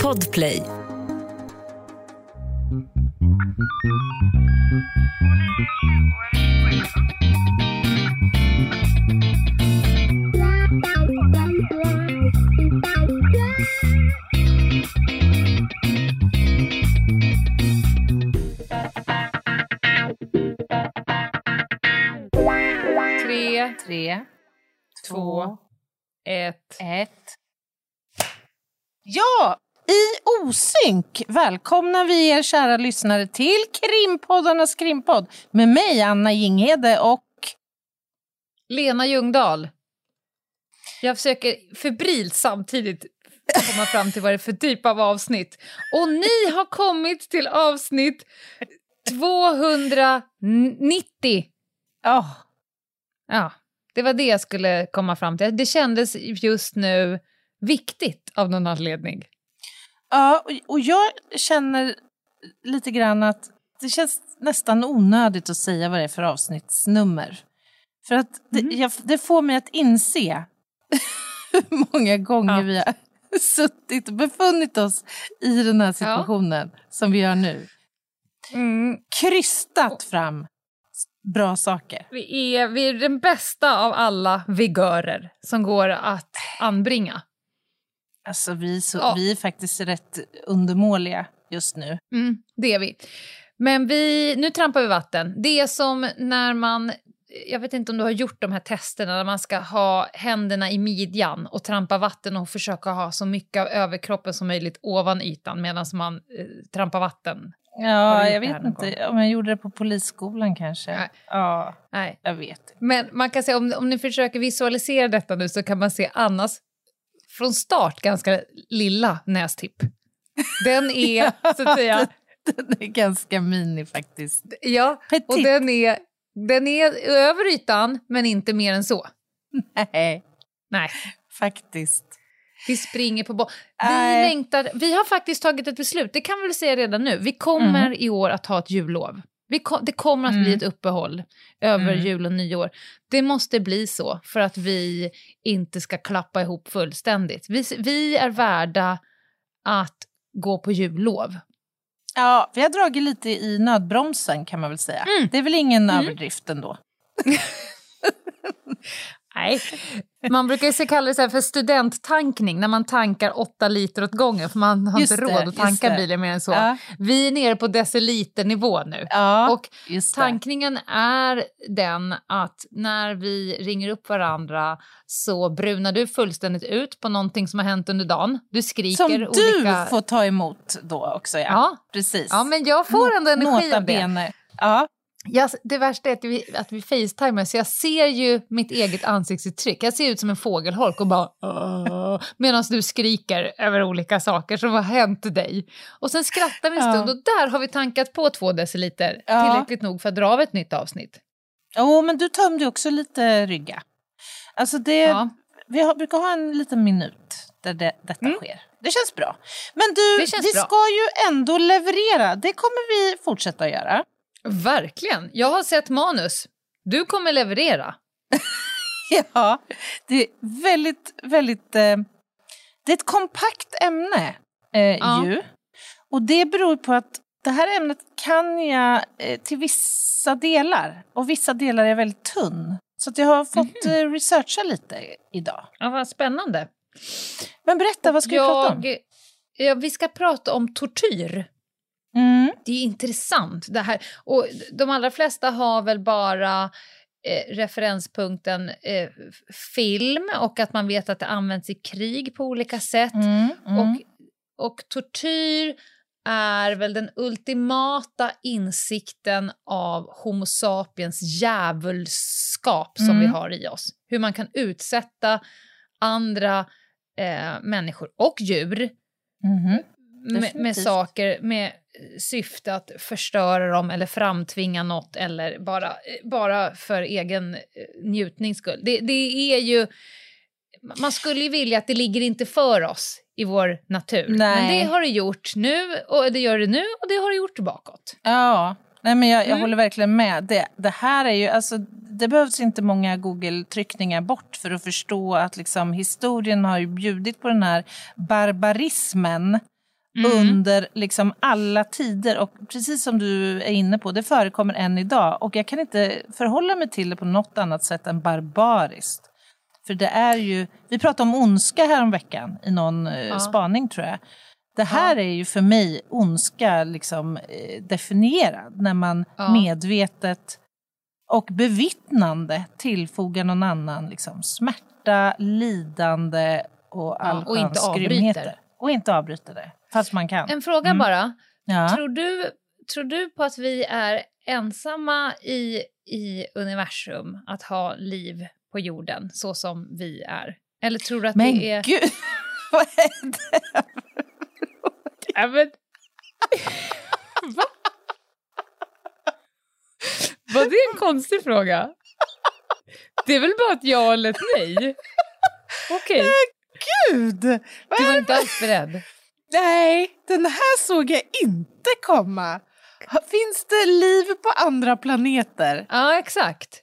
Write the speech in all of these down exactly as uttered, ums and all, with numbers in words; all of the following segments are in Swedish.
Podplay. Tre, tre, två, ett, ett. Ja, i osynk välkomnar vi er kära lyssnare till Krimpoddarnas Krimpodd med mig, Anna Jinghede och Lena Ljungdahl. Jag försöker febrilt samtidigt komma fram till vad det är för typ av avsnitt. Och ni har kommit till avsnitt tvåhundranittio. oh. Ja, det var det jag skulle komma fram till. Det kändes just nu viktigt av någon anledning. Ja, och, och jag känner lite grann att det känns nästan onödigt att säga vad det är för avsnittsnummer. För att det, mm. jag, det får mig att inse hur många gånger ja. vi har suttit och befunnit oss i den här situationen ja. som vi gör nu. Mm. Krystat fram bra saker. Vi är, vi är den bästa av alla vigörer som går att anbringa. Alltså vi, så, ja. vi är faktiskt rätt undermåliga just nu. Mm, det är vi. Men vi, nu trampar vi vatten. Det är som när man, jag vet inte om du har gjort de här testerna där man ska ha händerna i midjan och trampa vatten och försöka ha så mycket av överkroppen som möjligt ovan ytan medan man eh, trampar vatten. Ja, jag vet inte gång? om jag gjorde det på polisskolan kanske. Nej. Ja, Nej. jag vet. Men man kan säga, om, om ni försöker visualisera detta nu så kan man se Annas från start ganska lilla nästipp. Den är, så att säga... Den är ganska mini faktiskt. Ja, Petit. Och den är, den är över ytan, men inte mer än så. Nej. Nej. Faktiskt. Vi springer på bo- Vi äh. längtar... Vi har faktiskt tagit ett beslut, det kan vi väl säga redan nu. Vi kommer mm. i år att ha ett jullov. Vi kom, det kommer att mm. bli ett uppehåll över mm. jul och nyår. Det måste bli så för att vi inte ska klappa ihop fullständigt. Vi, vi är värda att gå på jullov. Ja, vi har dragit lite i nödbromsen kan man väl säga. Mm. Det är väl ingen mm. överdrift ändå. Nej, man brukar ju kalla det så här för studenttankning när man tankar åtta liter åt gången för man har just inte råd det, att tanka bilen mer än så. Ja. Vi är nere på deciliternivå nu. Ja, och tankningen är den att när vi ringer upp varandra så brunar du fullständigt ut på någonting som har hänt under dagen. Du skriker som olika... du får ta emot då också, ja. Ja. Precis. Ja, men jag får ändå energi av det. Ja. Ja, det värsta är att vi, att vi facetimar så jag ser ju mitt eget ansiktsuttryck. Jag ser ut som en fågelholk och bara medan du skriker över olika saker som har hänt dig. Och sen skrattar vi en stund ja. och där har vi tankat på två deciliter. Ja. Tillräckligt nog för att dra av ett nytt avsnitt. Ja, oh, men du tömde också lite rygga. Alltså det, ja. vi har, brukar ha en liten minut där det, detta mm. sker. Det känns bra. Men du, vi bra. ska ju ändå leverera. Det kommer vi fortsätta att göra. Verkligen. Jag har sett manus. Du kommer leverera. Ja, det är väldigt, väldigt... Eh, det är ett kompakt ämne eh, ja. ju. Och det beror på att det här ämnet kan jag eh, till vissa delar. Och vissa delar är väldigt tunn. Så att jag har fått mm-hmm. eh, researcha lite idag. Ja, vad spännande. Men berätta, vad ska jag, vi prata om? Ja, vi ska prata om tortyr. Mm. Det är intressant det här. Och de allra flesta har väl bara eh, referenspunkten eh, film och att man vet att det används i krig på olika sätt. Mm, mm. Och, och tortyr är väl den ultimata insikten av Homo sapiens djävulskap som mm. vi har i oss. Hur man kan utsätta andra eh, människor och djur mm. med, med saker med syfte att förstöra dem eller framtvinga något eller bara, bara för egen njutnings skull. Det, det är ju, man skulle ju vilja att det ligger inte för oss i vår natur. Nej. Men det har det gjort nu och det gör det nu och det har det gjort bakåt. Ja, nej men jag, jag mm. håller verkligen med. Det, det här är ju, alltså det behövs inte många Google-tryckningar bort för att förstå att liksom historien har ju bjudit på den här barbarismen mm. under liksom alla tider. Och precis som du är inne på, det förekommer än idag. Och jag kan inte förhålla mig till det på något annat sätt än barbariskt. För det är ju, vi pratade om ondska här om veckan i någon ja. spaning tror jag. Det här ja. är ju för mig ondska liksom eh, definierad. När man ja. medvetet och bevittnande tillfogar någon annan liksom, smärta, lidande och all ja, och inte avbryter. Och inte avbryter det, fast man kan. En fråga mm. bara. Ja. Tror du, tror du på att vi är ensamma i, i universum att ha liv på jorden så som vi är? Eller tror du att men det är... Men gud, vad är det? Ja, men... Va? Var det en konstig fråga? Det är väl bara ett ja eller ett nej? Okej. Okay. Gud! Du var inte alls beredd. Nej, den här såg jag inte komma. Finns det liv på andra planeter? Ja, exakt.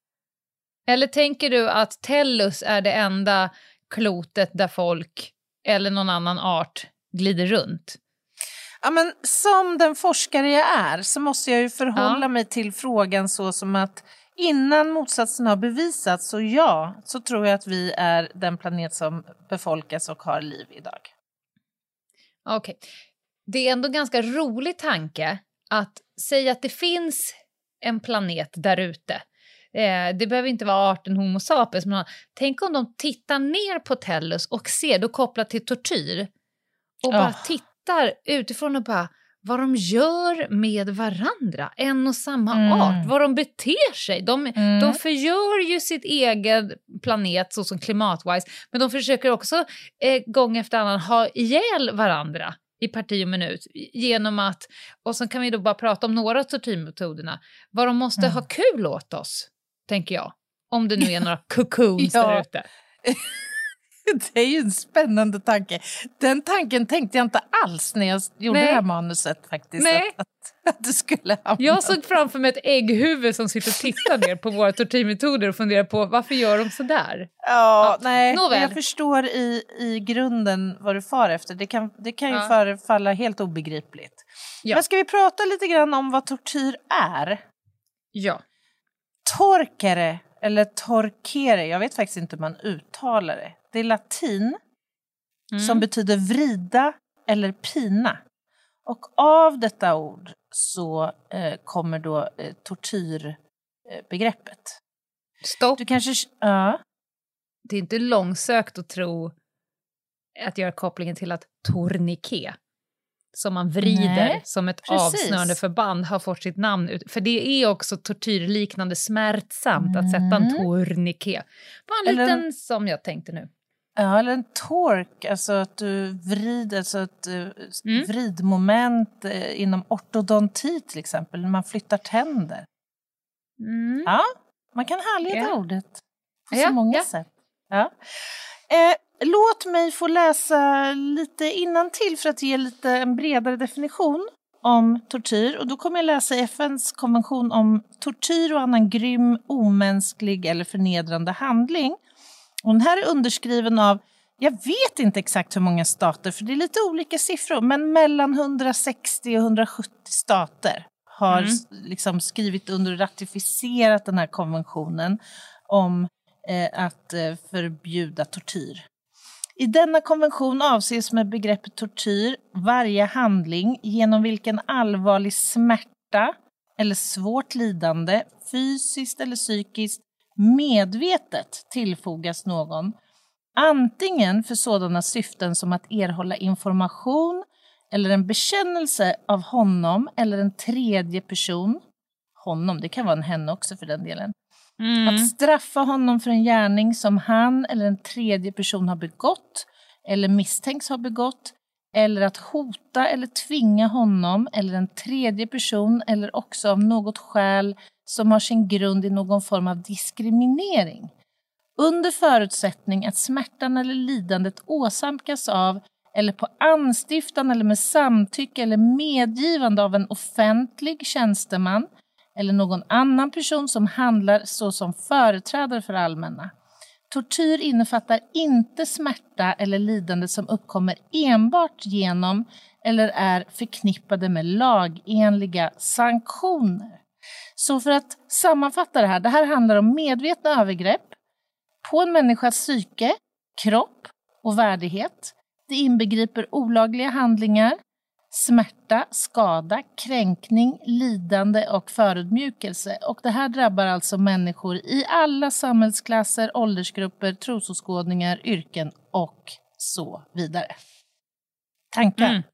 Eller tänker du att Tellus är det enda klotet där folk eller någon annan art glider runt? Ja, men som den forskare jag är så måste jag ju förhålla ja. mig till frågan så som att innan motsatsen har bevisats, så ja, så tror jag att vi är den planet som befolkas och har liv idag. Okej. Okay. Det är ändå en ganska rolig tanke att säga att det finns en planet där ute. Eh, det behöver inte vara arten Homo sapiens, men tänk om de tittar ner på Tellus och ser, då kopplat till tortyr, och bara oh. tittar utifrån och bara vad de gör med varandra, en och samma mm. art, vad de beter sig. De, mm. de förgör ju sitt egen planet så som klimatwise, men de försöker också eh, gång efter annan ha ihjäl varandra i parti och minut genom att, och så kan vi då bara prata om några av tortyrmetoderna, vad de måste mm. ha kul åt oss, tänker jag. Om det nu är några cocoons ja. där ute. Det är ju en spännande tanke. Den tanken tänkte jag inte alls när jag gjorde Nej. det här manuset faktiskt. Nej. Att, att, att det skulle hamna. Jag såg framför mig ett ägghuvud som sitter och tittar ner på våra tortyrmetoder och funderar på varför gör de så där? Ja, ja. nej. Nåväl. Jag förstår i, i grunden vad du far efter. Det kan, det kan ju ja. förefalla helt obegripligt. Ja. Men ska vi prata lite grann om vad tortyr är? Ja. Torkere eller torkere, jag vet faktiskt inte hur man uttalar det. Det är latin mm. som betyder vrida eller pina. Och av detta ord så eh, kommer då eh, tortyrbegreppet. Eh, Stopp. Du kanske... Ja. Det är inte långsökt att tro att göra kopplingen till att tourniquet, som man vrider Nej, som ett precis. avsnörande förband, har fått sitt namn ut. För det är också tortyrliknande smärtsamt mm. att sätta en tourniquet. Bara en eller liten en, som jag tänkte nu. Ja, eller en tork, alltså att du vrider, alltså ett mm. vridmoment eh, inom ortodonti till exempel, när man flyttar tänder. Mm. Ja, man kan härleda ja. ordet på så ja, många ja. sätt. Ja. Eh, låt mig få läsa lite innantill för att ge lite en bredare definition om tortyr. Och då kommer jag läsa F N:s konvention om tortyr och annan grym, omänsklig eller förnedrande handling. Och den här är underskriven av, jag vet inte exakt hur många stater, för det är lite olika siffror, men mellan hundrasextio och hundrasjuttio stater har mm. liksom skrivit under och ratificerat den här konventionen om eh, att eh, förbjuda tortyr. I denna konvention avses med begreppet tortyr varje handling genom vilken allvarlig smärta eller svårt lidande, fysiskt eller psykiskt, medvetet tillfogas någon, antingen för sådana syften som att erhålla information eller en bekännelse av honom eller en tredje person, honom, det kan vara en henne också för den delen, mm. att straffa honom för en gärning som han eller en tredje person har begått eller misstänks ha begått, eller att hota eller tvinga honom eller en tredje person eller också av något skäl som har sin grund i någon form av diskriminering. Under förutsättning att smärtan eller lidandet åsamkas av eller på anstiftan eller med samtycke eller medgivande av en offentlig tjänsteman eller någon annan person som handlar så som företrädare för allmänna. Tortyr innefattar inte smärta eller lidande som uppkommer enbart genom eller är förknippade med lagenliga sanktioner. Så för att sammanfatta det här, det här handlar om medvetna övergrepp på en människas psyke, kropp och värdighet. Det inbegriper olagliga handlingar, smärta, skada, kränkning, lidande och förödmjukelse. Och det här drabbar alltså människor i alla samhällsklasser, åldersgrupper, trosåskådningar, yrken och så vidare. Tankar? Mm.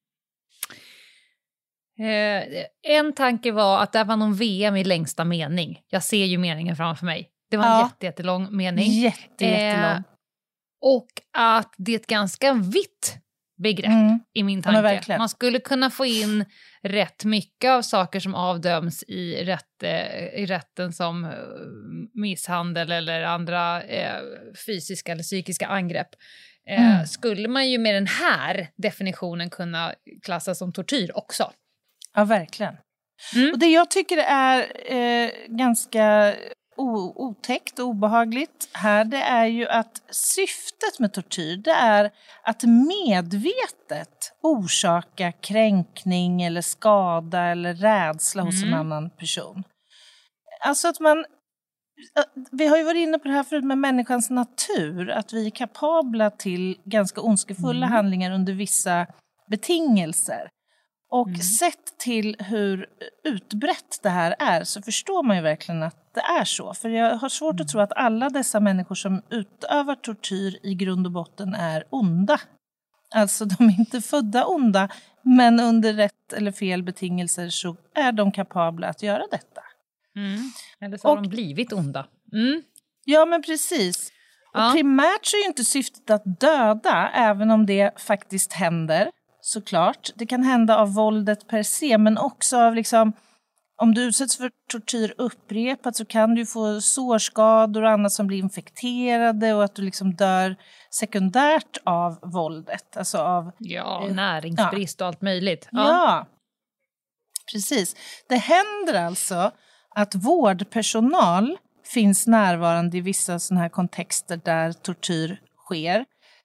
Eh, en tanke var att det var någon V M i längsta mening. Jag ser ju meningen framför mig. Det var en ja. jätte, jättelång mening. Jätte, jättelång. Eh, och att det är ett ganska vitt begrepp mm. i min tanke. Ja, man skulle kunna få in rätt mycket av saker som avdöms i, rätt, eh, i rätten som eh, misshandel eller andra eh, fysiska eller psykiska angrepp. Eh, mm. Skulle man ju med den här definitionen kunna klassa som tortyr också. Ja, verkligen. Mm. Och det jag tycker är eh, ganska o- otäckt och obehagligt här, det är ju att syftet med tortyr, det är att medvetet orsaka kränkning eller skada eller rädsla hos mm. en annan person. Alltså att man, vi har ju varit inne på det här förut med människans natur, att vi är kapabla till ganska ondskefulla mm. handlingar under vissa betingelser. Och mm. sett till hur utbrett det här är så förstår man ju verkligen att det är så. För jag har svårt mm. att tro att alla dessa människor som utövar tortyr i grund och botten är onda. Alltså de är inte födda onda, men under rätt eller fel betingelser så är de kapabla att göra detta. Mm. Eller så har och, de blivit onda. Mm. Ja, men precis. Ja. Och primärt så är ju inte syftet att döda, även om det faktiskt händer. Såklart. Det kan hända av våldet per se, men också av liksom, om du utsätts för tortyr upprepat så kan du få sårskador och annat som blir infekterade och att du liksom dör sekundärt av våldet. Alltså av ja, näringsbrist ja. och allt möjligt. Ja. ja, precis. Det händer alltså att vårdpersonal finns närvarande i vissa sådana här kontexter där tortyr sker.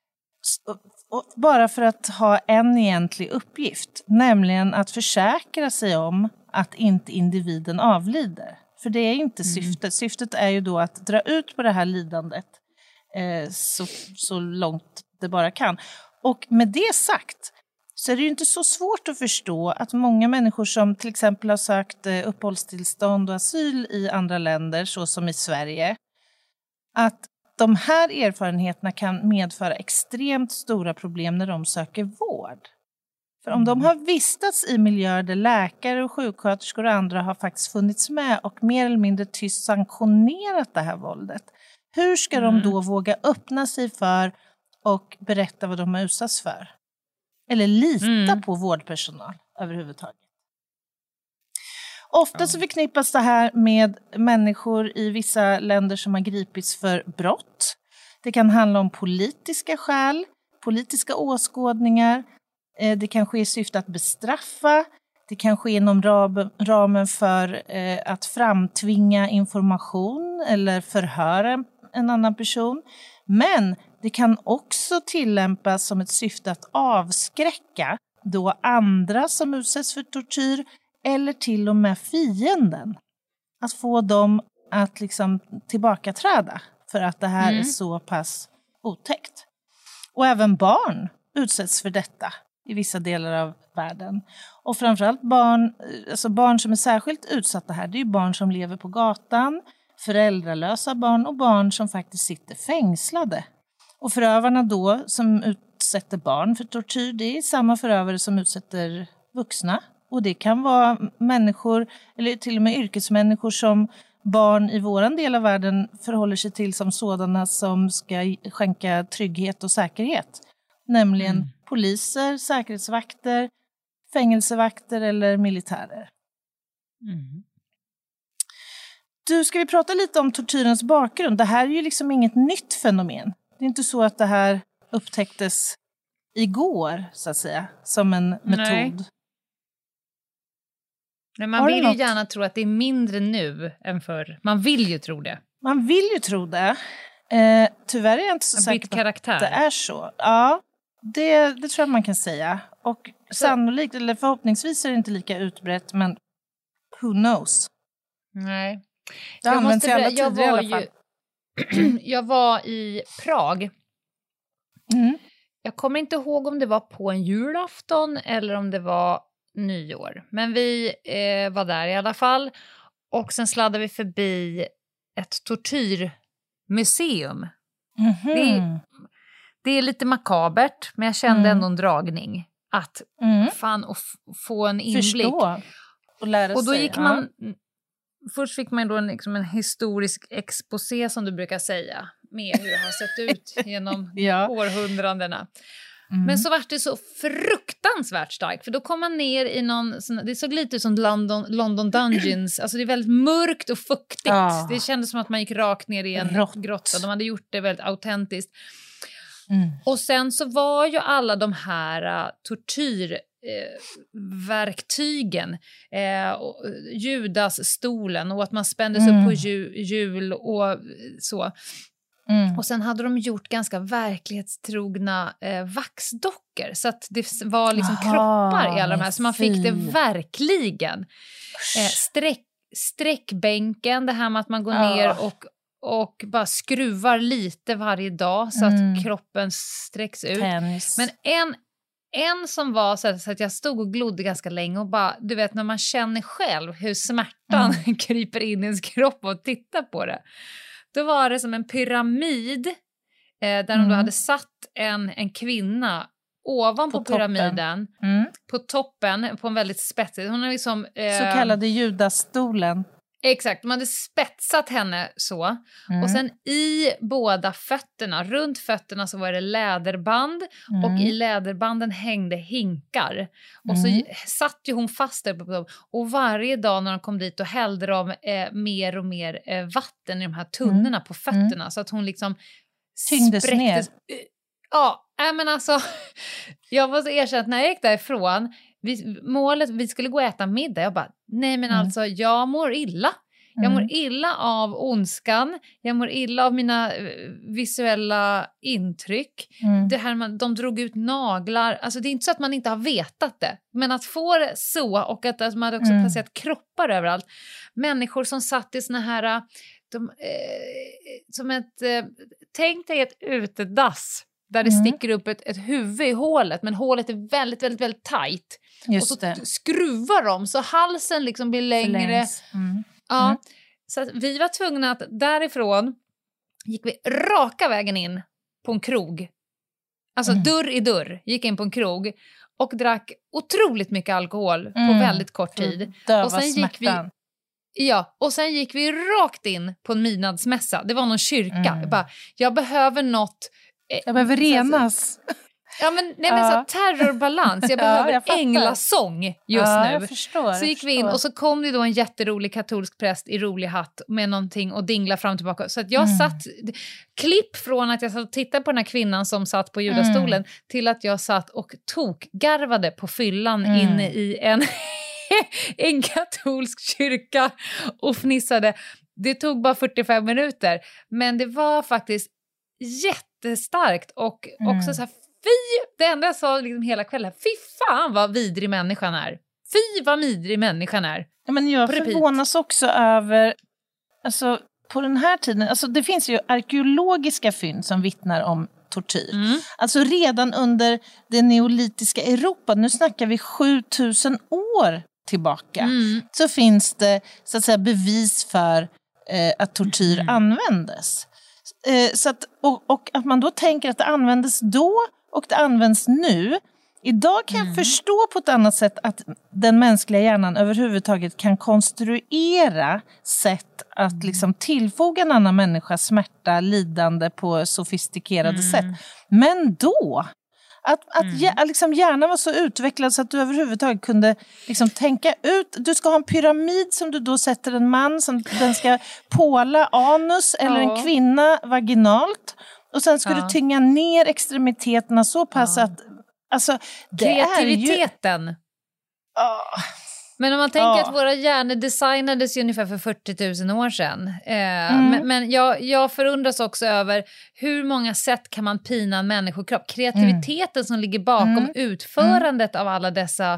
Och bara för att ha en egentlig uppgift, nämligen att försäkra sig om att inte individen avlider. För det är inte syftet. Mm. Syftet är ju då att dra ut på det här lidandet eh, så, så långt det bara kan. Och med det sagt så är det ju inte så svårt att förstå att många människor som till exempel har sökt eh, uppehållstillstånd och asyl i andra länder, så som i Sverige, att de här erfarenheterna kan medföra extremt stora problem när de söker vård. För om de har vistats i miljöer där läkare och sjuksköterskor och andra har faktiskt funnits med och mer eller mindre tyst sanktionerat det här våldet, hur ska mm. de då våga öppna sig för och berätta vad de har utsatts för? Eller lita mm. på vårdpersonal överhuvudtaget? Ofta så förknippas det här med människor i vissa länder som har gripits för brott. Det kan handla om politiska skäl, politiska åskådningar. Det kan ske i syfte att bestraffa. Det kan ske inom ramen för att framtvinga information eller förhöra en annan person. Men det kan också tillämpas som ett syfte att avskräcka då andra som utsätts för tortyr eller till och med fienden. Att få dem att liksom tillbakaträda för att det här mm. är så pass otäckt. Och även barn utsätts för detta i vissa delar av världen. Och framförallt barn, alltså barn som är särskilt utsatta här, det är ju barn som lever på gatan, föräldralösa barn och barn som faktiskt sitter fängslade. Och förövarna då som utsätter barn för tortyr, det är samma förövare som utsätter vuxna. Och det kan vara människor, eller till och med yrkesmänniskor som barn i våran del av världen förhåller sig till som sådana som ska skänka trygghet och säkerhet. Nämligen mm. poliser, säkerhetsvakter, fängelsevakter eller militärer. Mm. Du, ska vi prata lite om tortyrens bakgrund? Det här är ju liksom inget nytt fenomen. Det är inte så att det här upptäcktes igår, så att säga, som en metod. Nej. Nej, man vill ju gärna tro att det är mindre nu än förr. Man vill ju tro det. Man vill ju tro det. Eh, tyvärr är jag inte så en säker på karaktär. att det är så. Ja, det, det tror jag man kan säga. Och så. Sannolikt, eller förhoppningsvis är det inte lika utbrett, men who knows? Nej. Det jag används i alla tider jag var i alla fall. Ju, jag var i Prag. Mm. Jag kommer inte ihåg om det var på en julafton eller om det var nyår. Men vi eh, var där i alla fall. Och sen sladdade vi förbi ett tortyrmuseum. Mm-hmm. Det, är, det är lite makabert, men jag kände mm. ändå en dragning. Att mm. fan och f- få en inblick. Förstå. Och lära och då sig. gick Ja. man... Först fick man då en, liksom en historisk exposé, som du brukar säga, med hur det har sett ut genom ja. århundradena. Mm. Men så var det så fruktansvärt starkt, för då kom man ner i någon sån, det såg lite ut som London, London Dungeons, alltså det är väldigt mörkt och fuktigt. Ah. Det kändes som att man gick rakt ner i en Rått. grotta. De hade gjort det väldigt autentiskt. Mm. Och sen så var ju alla de här uh, tortyr Eh, verktygen, eh, och Judasstolen och att man spändes mm. upp på ju, jul och så. Mm. Och sen hade de gjort ganska verklighetstrogna eh, vaxdockor, så att det var liksom Aha, kroppar i alla de här, så man fick det verkligen. Eh, sträck, sträckbänken, det här med att man går ah. ner och och bara skruvar lite varje dag så mm. att kroppen sträcks ut. Tennis. Men en En som var så att jag stod och glodde ganska länge och bara, du vet, när man känner själv hur smärtan mm. kryper in i ens kropp och tittar på det. Då var det som en pyramid eh, där mm. de då hade satt en, en kvinna ovanpå på pyramiden. Mm. På toppen, på en väldigt spetsig. Hon är liksom, eh, så kallade Judasstolen. Exakt, de hade spetsat henne så. Mm. Och sen i båda fötterna, runt fötterna så var det läderband. Mm. Och i läderbanden hängde hinkar. Och mm. så satt ju hon fast där på dem. Och varje dag när de kom dit, då hällde de eh, mer och mer eh, vatten i de här tunnorna mm. på fötterna. Mm. Så att hon liksom tyngdes spräcktes ner. Ja, äh, men alltså jag måste erkänna att när jag gick därifrån, vi, målet, vi skulle gå och äta middag, jag bara, nej men mm. alltså jag mår illa. Jag mm. mår illa av ondskan, jag mår illa av mina visuella intryck. Mm. Det här man, de drog ut naglar, alltså det är inte så att man inte har vetat det, men att få det så, och att, att man hade också mm. placerat kroppar överallt. Människor som satt i såna här, de, eh, som ett, eh, tänk dig ett utedass. Där det mm. sticker upp ett, ett huvud i hålet. Men hålet är väldigt, väldigt, väldigt tajt. Just och så det. skruvar de så halsen liksom blir längre. Mm. Ja, mm. Så att vi var tvungna att därifrån gick vi raka vägen in på en krog. Alltså mm. dörr i dörr gick in på en krog. Och drack otroligt mycket alkohol mm. på väldigt kort tid. Döva och sen gick vi, ja, och sen gick vi rakt in på en midnattsmässa. Det var någon kyrka. Mm. Jag bara, jag behöver något. Jag behöver renas. Ja, men, nej, men ja. så terrorbalans. Jag behöver ja, jag änglasång just ja, nu. Jag förstår, så gick förstår. vi in och så kom det då en jätterolig katolsk präst i rolig hatt med någonting och dingla fram och tillbaka. Så att jag mm. satt, klipp från att jag satt och tittade på den här kvinnan som satt på judastolen mm. till att jag satt och tokgarvade på fyllan mm. inne i en, en katolsk kyrka och fnissade. Det tog bara fyrtiofem minuter, men det var faktiskt jättestarkt och mm. också så här, fy, det enda jag sa liksom hela kvällen, fy fan vad vidrig människan är. Fy vad vidrig människan är. Ja, men jag förvånas också över, alltså på den här tiden, alltså det finns ju arkeologiska fynd som vittnar om tortyr. Mm. Alltså redan under det neolitiska Europa, nu snackar vi sjutusen år tillbaka, mm. så finns det så att säga bevis för eh, att tortyr mm. användes. Eh, så att, och, och att man då tänker att det användes då och det används nu. Idag kan mm. jag förstå på ett annat sätt att den mänskliga hjärnan överhuvudtaget kan konstruera sätt att mm. liksom tillfoga en annan människa smärta, lidande på sofistikerade mm. sätt. Men då, att, att mm. liksom hjärnan var så utvecklad så att du överhuvudtaget kunde liksom tänka ut, du ska ha en pyramid som du då sätter en man, som den ska påla anus eller ja. en kvinna vaginalt. Och sen ska ja. du tynga ner extremiteterna så pass ja. att alltså, det kreativiteten. Är ju... oh. Men om man tänker ja. att våra hjärnor designades ju ungefär för fyrtio tusen år sedan. Eh, mm. Men, men jag, jag förundras också över hur många sätt kan man pina en människokropp. Kreativiteten mm. som ligger bakom mm. utförandet mm. av alla dessa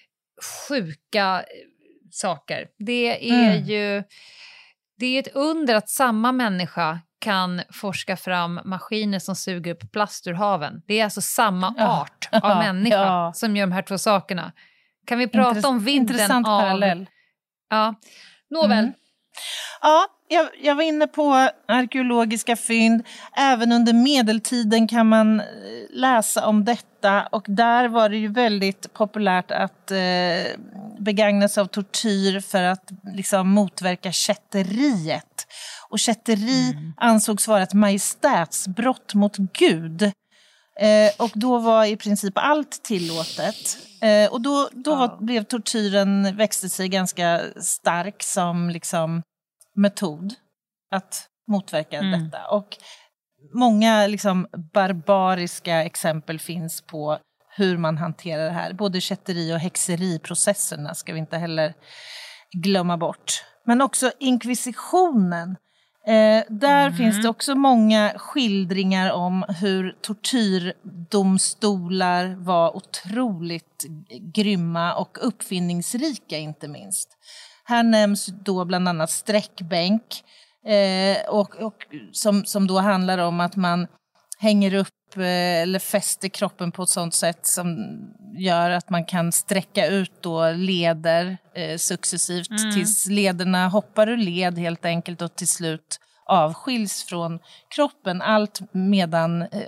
sjuka saker. Det är mm. ju det är ett under att samma människa kan forska fram maskiner som suger upp plast ur haven. Det är alltså samma ja. art av ja. människa ja. som gör de här två sakerna. Kan vi prata Intress- om vidden intressant av... parallell. Ja, nåväl. Mm. Ja, jag, jag var inne på arkeologiska fynd. Även under medeltiden kan man läsa om detta. Och där var det ju väldigt populärt att eh, begagna sig av tortyr för att liksom motverka kätteriet. Och kätteri mm. ansågs vara ett majestätsbrott mot Gud. Eh, och då var i princip allt tillåtet. Eh, och då, då ja. var, blev tortyren, växte sig ganska stark som liksom metod att motverka mm. detta. Och många liksom barbariska exempel finns på hur man hanterar det här. Både kätteri- och häxeriprocesserna ska vi inte heller glömma bort. Men också inkvisitionen. Eh, där mm. finns det också många skildringar om hur tortyrdomstolar var otroligt grymma och uppfinningsrika inte minst. Här nämns då bland annat sträckbänk eh, och, och som, som då handlar om att man hänger upp eh, eller fäster kroppen på ett sånt sätt som gör att man kan sträcka ut då leder eh, successivt mm. tills lederna hoppar ur led helt enkelt och till slut avskiljs från kroppen, allt medan eh,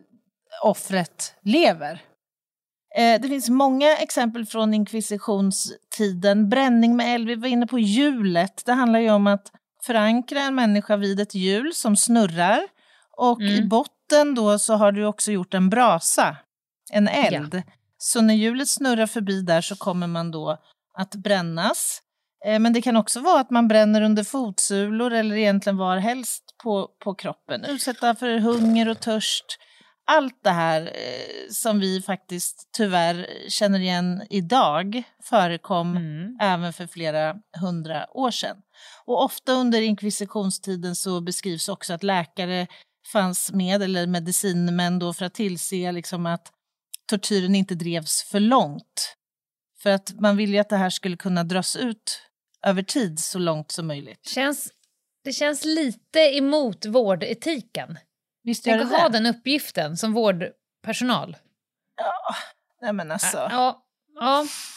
offret lever. Eh, det finns många exempel från inkvisitionstiden. Bränning med eld, vi var inne på hjulet. Det handlar ju om att förankra en människa vid ett hjul som snurrar. Och mm. i botten då så har du också gjort en brasa, en eld. Ja. Så när hjulet snurrar förbi där så kommer man då att brännas. Eh, men det kan också vara att man bränner under fotsulor eller egentligen var helst på, på kroppen. Utsätta för hunger och törst. Allt det här eh, som vi faktiskt tyvärr känner igen idag förekom mm. även för flera hundra år sedan. Och ofta under inkvisitionstiden så beskrivs också att läkare fanns med, eller medicinmän då, för att tillse liksom att tortyren inte drevs för långt. För att man vill ju att det här skulle kunna dras ut över tid så långt som möjligt. Känns, det känns lite emot vårdetiken. Visst gör det ha den uppgiften som vårdpersonal. Ja, nej men alltså. Ja, ja.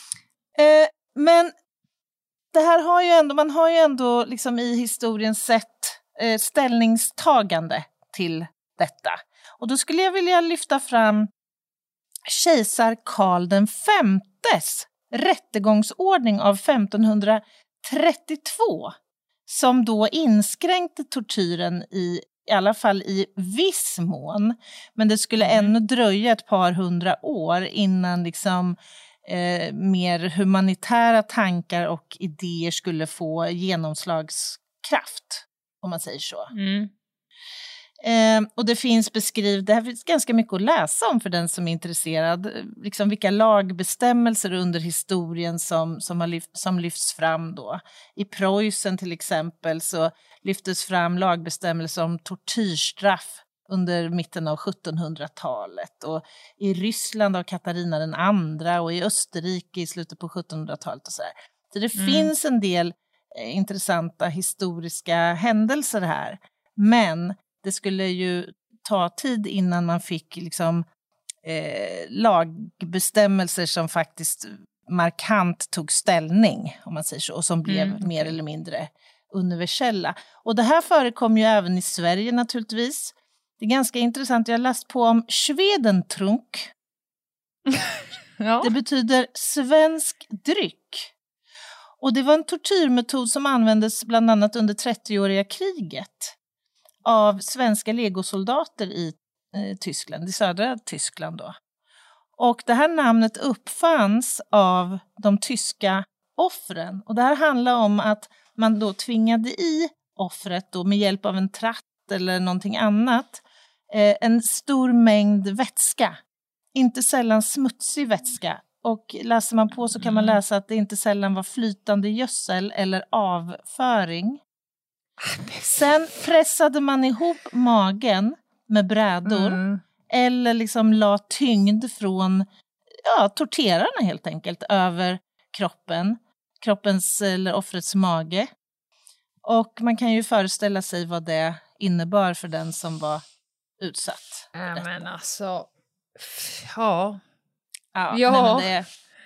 Eh, men det här har ju ändå, man har ju ändå liksom i historien sett eh, ställningstagande till detta. Och då skulle jag vilja lyfta fram kejsar Karl den femtes rättegångsordning av femtonhundratrettiotvå som då inskränkte tortyren i i alla fall i viss mån. Men det skulle ännu dröja ett par hundra år innan liksom, eh, mer humanitära tankar och idéer skulle få genomslagskraft, om man säger så. Mm. Eh, och det finns beskrivet, det här finns ganska mycket att läsa om för den som är intresserad. Liksom vilka lagbestämmelser under historien som, som, har lyft, som lyfts fram då. I Preussen till exempel så lyftes fram lagbestämmelser om tortyrstraff under mitten av sjuttonhundratalet. Och i Ryssland av Katarina den andra och i Österrike i slutet på sjuttonhundratalet och så där. Så det mm. finns en del eh, intressanta historiska händelser här. Men det skulle ju ta tid innan man fick liksom, eh, lagbestämmelser som faktiskt markant tog ställning, om man säger så, och som blev mm. mer eller mindre universella. Och det här förekom ju även i Sverige naturligtvis. Det är ganska intressant, jag har läst på om Schwedentrunk. Ja. Det betyder svensk dryck. Och det var en tortyrmetod som användes bland annat under trettioåriga kriget av svenska legosoldater i eh, Tyskland, i södra Tyskland då. Och det här namnet uppfanns av de tyska offren. Och det här handlar om att man då tvingade i offret då med hjälp av en tratt eller någonting annat eh, en stor mängd vätska. Inte sällan smutsig vätska. Och läser man på så kan man läsa att det inte sällan var flytande gödsel eller avföring. Sen pressade man ihop magen med brädor mm. eller liksom la tyngd från ja, torterarna helt enkelt över kroppen, kroppens eller offrets mage. Och man kan ju föreställa sig vad det innebar för den som var utsatt. Ja, men alltså, ja. Ja, ja. Nej, men det...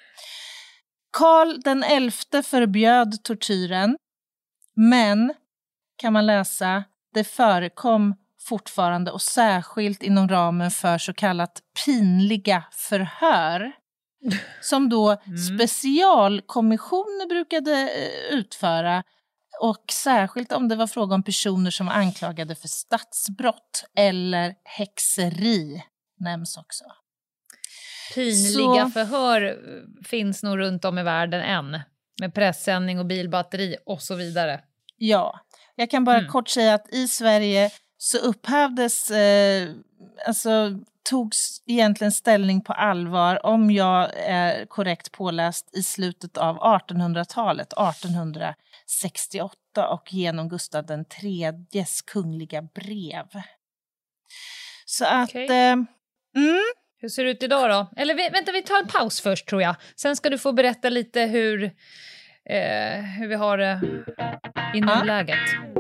Karl den elfte förbjöd tortyren, men kan man läsa, det förekom fortfarande och särskilt inom ramen för så kallat pinliga förhör som då mm. specialkommissioner brukade utföra och särskilt om det var fråga om personer som var anklagade för statsbrott eller häxeri nämns också. Pinliga så... förhör finns nog runt om i världen än med pressändning och bilbatteri och så vidare. Ja, jag kan bara mm. kort säga att i Sverige så upphävdes, eh, alltså togs egentligen ställning på allvar om jag är korrekt påläst i slutet av artonhundratalet, arton sextioåtta och genom Gustav den tredjes kungliga brev. Så att... Okay. Eh, mm. Hur ser det ut idag då? Eller vi, vänta, vi tar en paus först tror jag. Sen ska du få berätta lite hur, eh, hur vi har det i nuläget.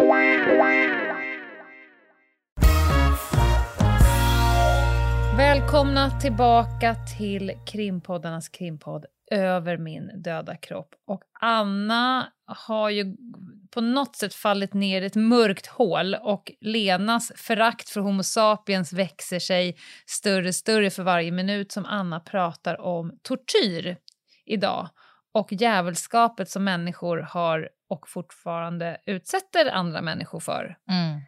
Välkomna tillbaka till krimpoddarnas krimpodd Över min döda kropp. Och Anna har ju på något sätt fallit ner i ett mörkt hål och Lenas förakt för homo sapiens växer sig större och större för varje minut som Anna pratar om tortyr idag och djävulskapet som människor har och fortfarande utsätter andra människor för. Mm.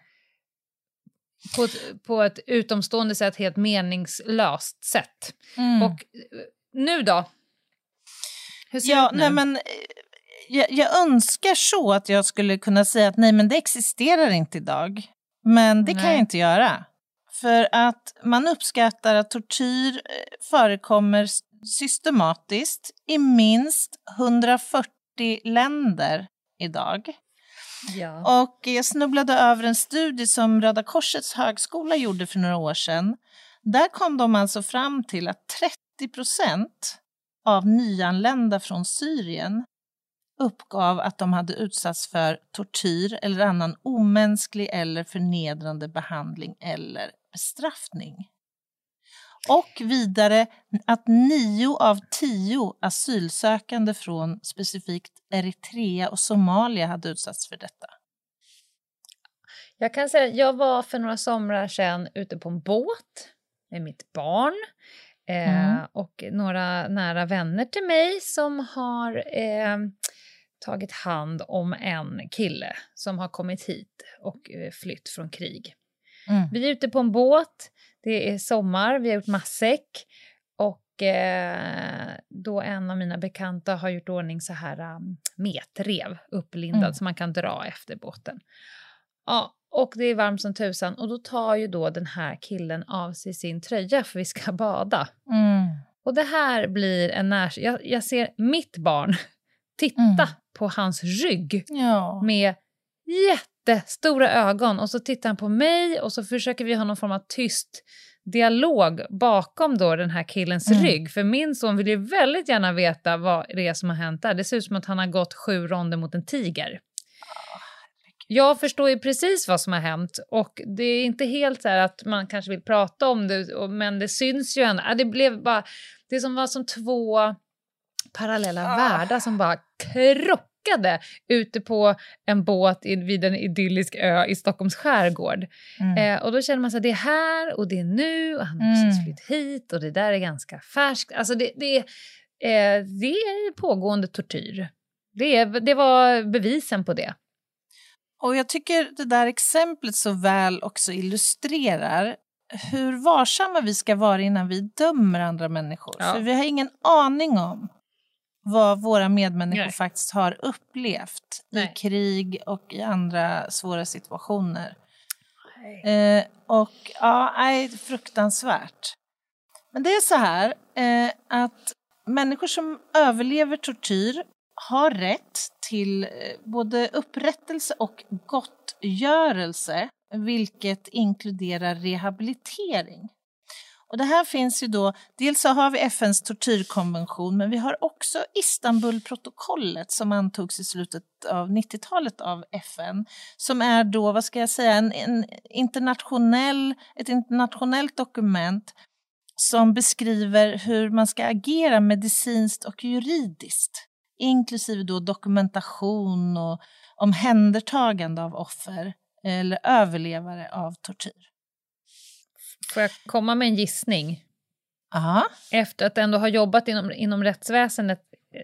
På ett, på ett utomstående sätt, helt meningslöst sätt. Mm. Och nu då? Hur ser ja, det ut nu? Nej, men, jag, jag önskar så att jag skulle kunna säga att nej, men det existerar inte idag. Men det nej. kan jag inte göra. För att man uppskattar att tortyr förekommer systematiskt i minst hundrafyrtio länder idag. Ja. Och jag snubblade över en studie som Röda Korsets högskola gjorde för några år sedan. Där kom de alltså fram till att trettio procent av nyanlända från Syrien uppgav att de hade utsatts för tortyr eller annan omänsklig eller förnedrande behandling eller bestraffning. Och vidare att nio av tio asylsökande från specifikt Eritrea och Somalia hade utsatts för detta. Jag kan säga att jag var för några somrar sedan ute på en båt med mitt barn eh, mm. och några nära vänner till mig som har eh, tagit hand om en kille som har kommit hit och eh, flytt från krig. Mm. Vi är ute på en båt. Det är sommar, vi har gjort matsäck och eh, då en av mina bekanta har gjort ordning så här um, metrev upplindad mm. som man kan dra efter båten. Ja, och det är varmt som tusan och då tar ju då den här killen av sig sin tröja för vi ska bada. Mm. Och det här blir en när... Jag, jag ser mitt barn titta mm. på hans rygg ja. med jättestora ögon och så tittar han på mig och så försöker vi ha någon form av tyst dialog bakom då den här killens mm. rygg. För min son vill ju väldigt gärna veta vad det är som har hänt där. Det ser ut som att han har gått sju ronder mot en tiger. Jag förstår ju precis vad som har hänt och det är inte helt så här att man kanske vill prata om det men det syns ju ändå. Det blev bara, det som var som två parallella ah. världar som bara krockade ute på en båt vid en idyllisk ö i Stockholms skärgård. Mm. Eh, och då känner man sig det är här och det är nu och han har mm. precis flytt hit och det där är ganska färskt. Alltså det, det, eh, det är pågående tortyr. Det, det var bevisen på det. Och jag tycker det där exemplet så väl också illustrerar hur varsamma vi ska vara innan vi dömer andra människor. Ja. För vi har ingen aning om vad våra medmänniskor Nej. faktiskt har upplevt Nej. i krig och i andra svåra situationer. Eh, och ja, är fruktansvärt. Men det är så här eh, att människor som överlever tortyr har rätt till både upprättelse och gottgörelse, vilket inkluderar rehabilitering. Och det här finns ju då, dels så har vi F N:s tortyrkonvention, men vi har också Istanbulprotokollet som antogs i slutet av nittiotalet av F N, som är då, vad ska jag säga, en, en internationell, ett internationellt dokument som beskriver hur man ska agera medicinskt och juridiskt, inklusive då dokumentation och omhändertagande av offer eller överlevare av tortyr. Får jag komma med en gissning? Aha. Efter att ändå ha jobbat inom, inom rättsväsendet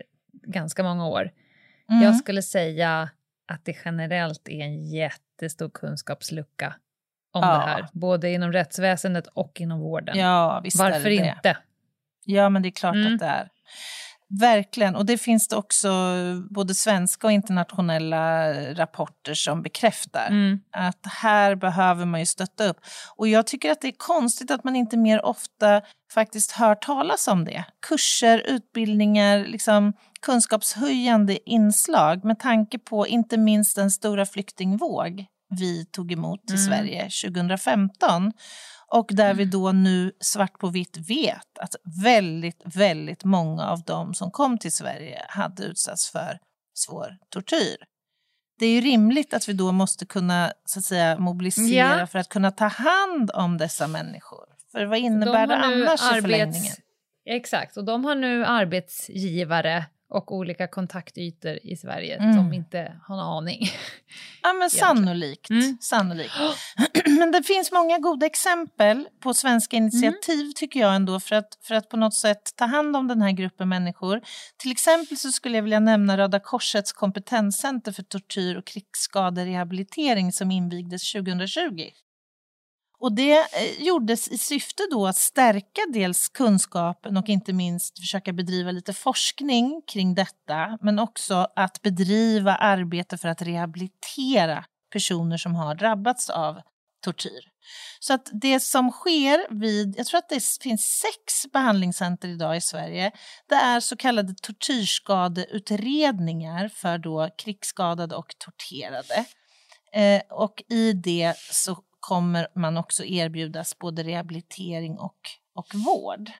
ganska många år. Mm. Jag skulle säga att det generellt är en jättestor kunskapslucka om ja. det här. Både inom rättsväsendet och inom vården. Ja, visst Varför är det inte? Det. Ja, men det är klart mm. att det är. Verkligen, och det finns det också både svenska och internationella rapporter som bekräftar mm. att här behöver man ju stötta upp. Och jag tycker att det är konstigt att man inte mer ofta faktiskt hör talas om det. Kurser, utbildningar, liksom kunskapshöjande inslag med tanke på inte minst den stora flyktingvåg vi tog emot i mm. Sverige tjugohundrafemton. Och där vi då nu svart på vitt vet att väldigt, väldigt många av dem som kom till Sverige hade utsatts för svår tortyr. Det är ju rimligt att vi då måste kunna, så att säga, mobilisera ja. för att kunna ta hand om dessa människor. För vad innebär de det annars arbets... i förlängningen? Exakt, och de har nu arbetsgivare och olika kontaktytor i Sverige mm. som inte har en aning. Ja, men sannolikt. Mm. sannolikt. Men det finns många goda exempel på svenska initiativ mm. tycker jag ändå för att, för att på något sätt ta hand om den här gruppen människor. Till exempel så skulle jag vilja nämna Röda Korsets kompetenscenter för tortyr och krigsskaderehabilitering som invigdes tjugohundratjugo. Och det eh, gjordes i syfte då att stärka dels kunskapen och inte minst försöka bedriva lite forskning kring detta. Men också att bedriva arbete för att rehabilitera personer som har drabbats av tortyr. Så att det som sker vid, jag tror att det finns sex behandlingscenter idag i Sverige. Det är så kallade tortyrskadeutredningar för då krigsskadade och torterade. Eh, och i det så kommer man också erbjudas både rehabilitering och, och vård.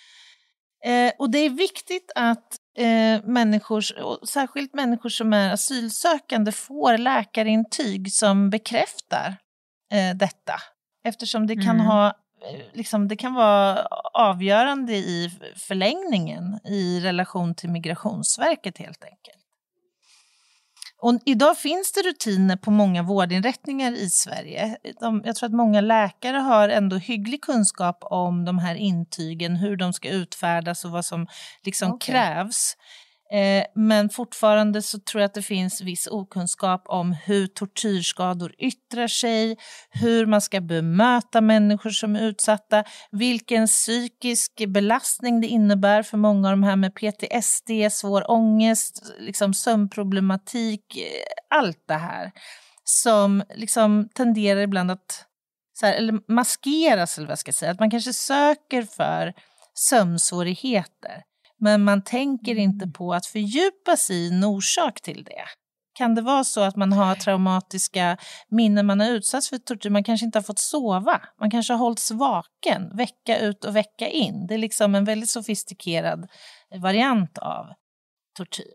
Eh, och det är viktigt att eh, människor, och särskilt människor som är asylsökande, får läkarintyg som bekräftar eh, detta. Eftersom det kan, mm. ha, eh, liksom, det kan vara avgörande i förlängningen i relation till Migrationsverket helt enkelt. Och idag finns det rutiner på många vårdinrättningar i Sverige. De, jag tror att många läkare har ändå hygglig kunskap om de här intygen, hur de ska utfärdas och vad som liksom okay. krävs. Eh, men fortfarande så tror jag att det finns viss okunskap om hur tortyrskador yttrar sig, hur man ska bemöta människor som är utsatta, vilken psykisk belastning det innebär för många av de här med P T S D, svår ångest, liksom sömnproblematik, allt det här som liksom tenderar ibland att så här, eller maskeras, eller vad jag ska säga, att man kanske söker för sömnsvårigheter. Men man tänker inte på att fördjupa sig i en orsak till det. Kan det vara så att man har traumatiska minnen man har utsatts för tortyr? Man kanske inte har fått sova. Man kanske har hållits vaken vecka ut och vecka in. Det är liksom en väldigt sofistikerad variant av tortyr.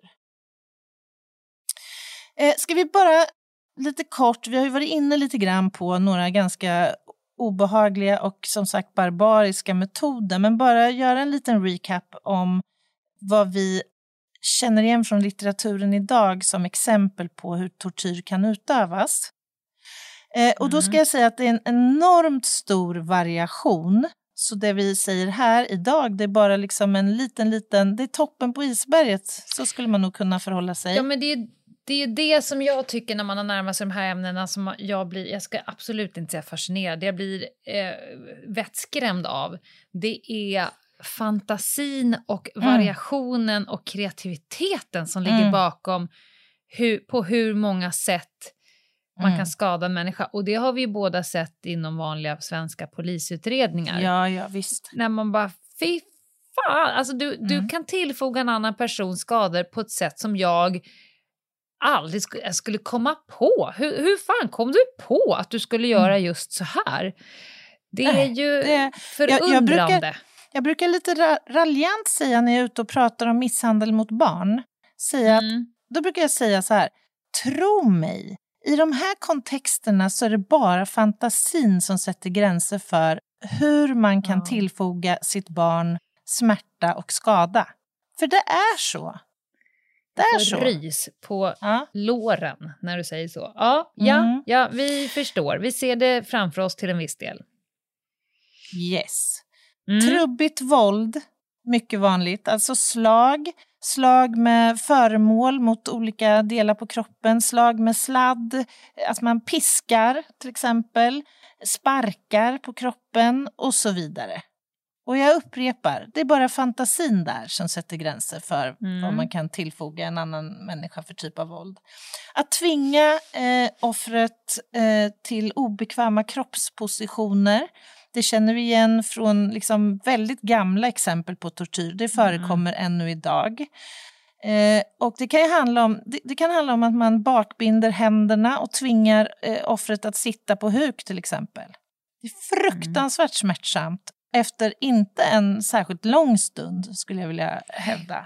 Eh, ska vi bara lite kort, vi har ju varit inne lite grann på några ganska obehagliga och som sagt barbariska metoder. Men bara göra en liten recap om vad vi känner igen från litteraturen idag som exempel på hur tortyr kan utövas. Eh, och då ska jag säga att det är en enormt stor variation. Så det vi säger här idag, det är bara liksom en liten, liten, det är toppen på isberget. Så skulle man nog kunna förhålla sig. Ja, men det är det, är det som jag tycker när man har närmat sig de här ämnena som jag blir, jag ska absolut inte säga fascinerad, jag blir eh, vettskrämd av. Det är fantasin och variationen mm. och kreativiteten som ligger mm. bakom hur, på hur många sätt man mm. kan skada en människa. Och det har vi ju båda sett inom vanliga svenska polisutredningar. Ja, ja, visst. När man bara, fy fan, alltså du, mm. du kan tillfoga en annan person skador på ett sätt som jag aldrig sk- skulle komma på. Hur, hur fan kom du på att du skulle göra just så här? Det är ju det, förundrande. Jag, jag, brukar, jag brukar lite ra- raljant säga när jag är ute och pratar om misshandel mot barn, säga mm. att, då brukar jag säga så här, tro mig, i de här kontexterna så är det bara fantasin som sätter gränser för hur man kan ja. tillfoga sitt barn smärta och skada. För det är så. Det är så. Rys på ja. låren när du säger så. Ja, ja, mm. ja, vi förstår. Vi ser det framför oss till en viss del. Yes. Mm. Trubbigt våld, mycket vanligt. Alltså slag, slag med föremål mot olika delar på kroppen, slag med sladd, att man piskar till exempel, sparkar på kroppen och så vidare. Och jag upprepar, det är bara fantasin där som sätter gränser för mm. vad man kan tillfoga en annan människa för typ av våld. Att tvinga eh, offret eh, till obekväma kroppspositioner, det känner vi igen från liksom väldigt gamla exempel på tortyr. Det förekommer mm. ännu idag. Eh, och det kan ju handla om, det, det kan handla om att man bakbinder händerna och tvingar eh, offret att sitta på huk till exempel. Det är fruktansvärt mm. smärtsamt. Efter inte en särskilt lång stund skulle jag vilja hävda.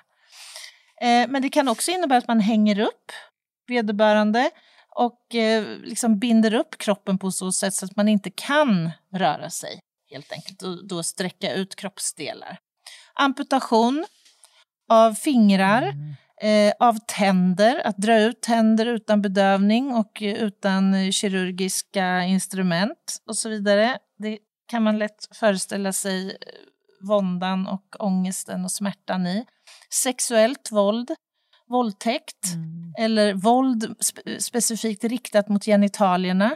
Eh, men det kan också innebära att man hänger upp vederbörande och eh, liksom binder upp kroppen på så sätt så att man inte kan röra sig helt enkelt och då sträcka ut kroppsdelar. Amputation av fingrar, mm. eh, av tänder, att dra ut tänder utan bedövning och utan kirurgiska instrument och så vidare. Det kan man lätt föreställa sig våndan och ångesten och smärtan i. Sexuellt våld, våldtäkt mm. eller våld spe- specifikt riktat mot genitalierna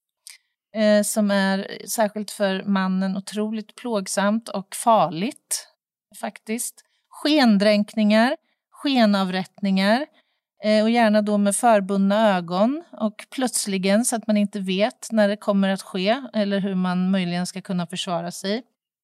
eh, som är särskilt för mannen otroligt plågsamt och farligt faktiskt. Skendränkningar, skenavrättningar eh, och gärna då med förbundna ögon och plötsligen så att man inte vet när det kommer att ske eller hur man möjligen ska kunna försvara sig.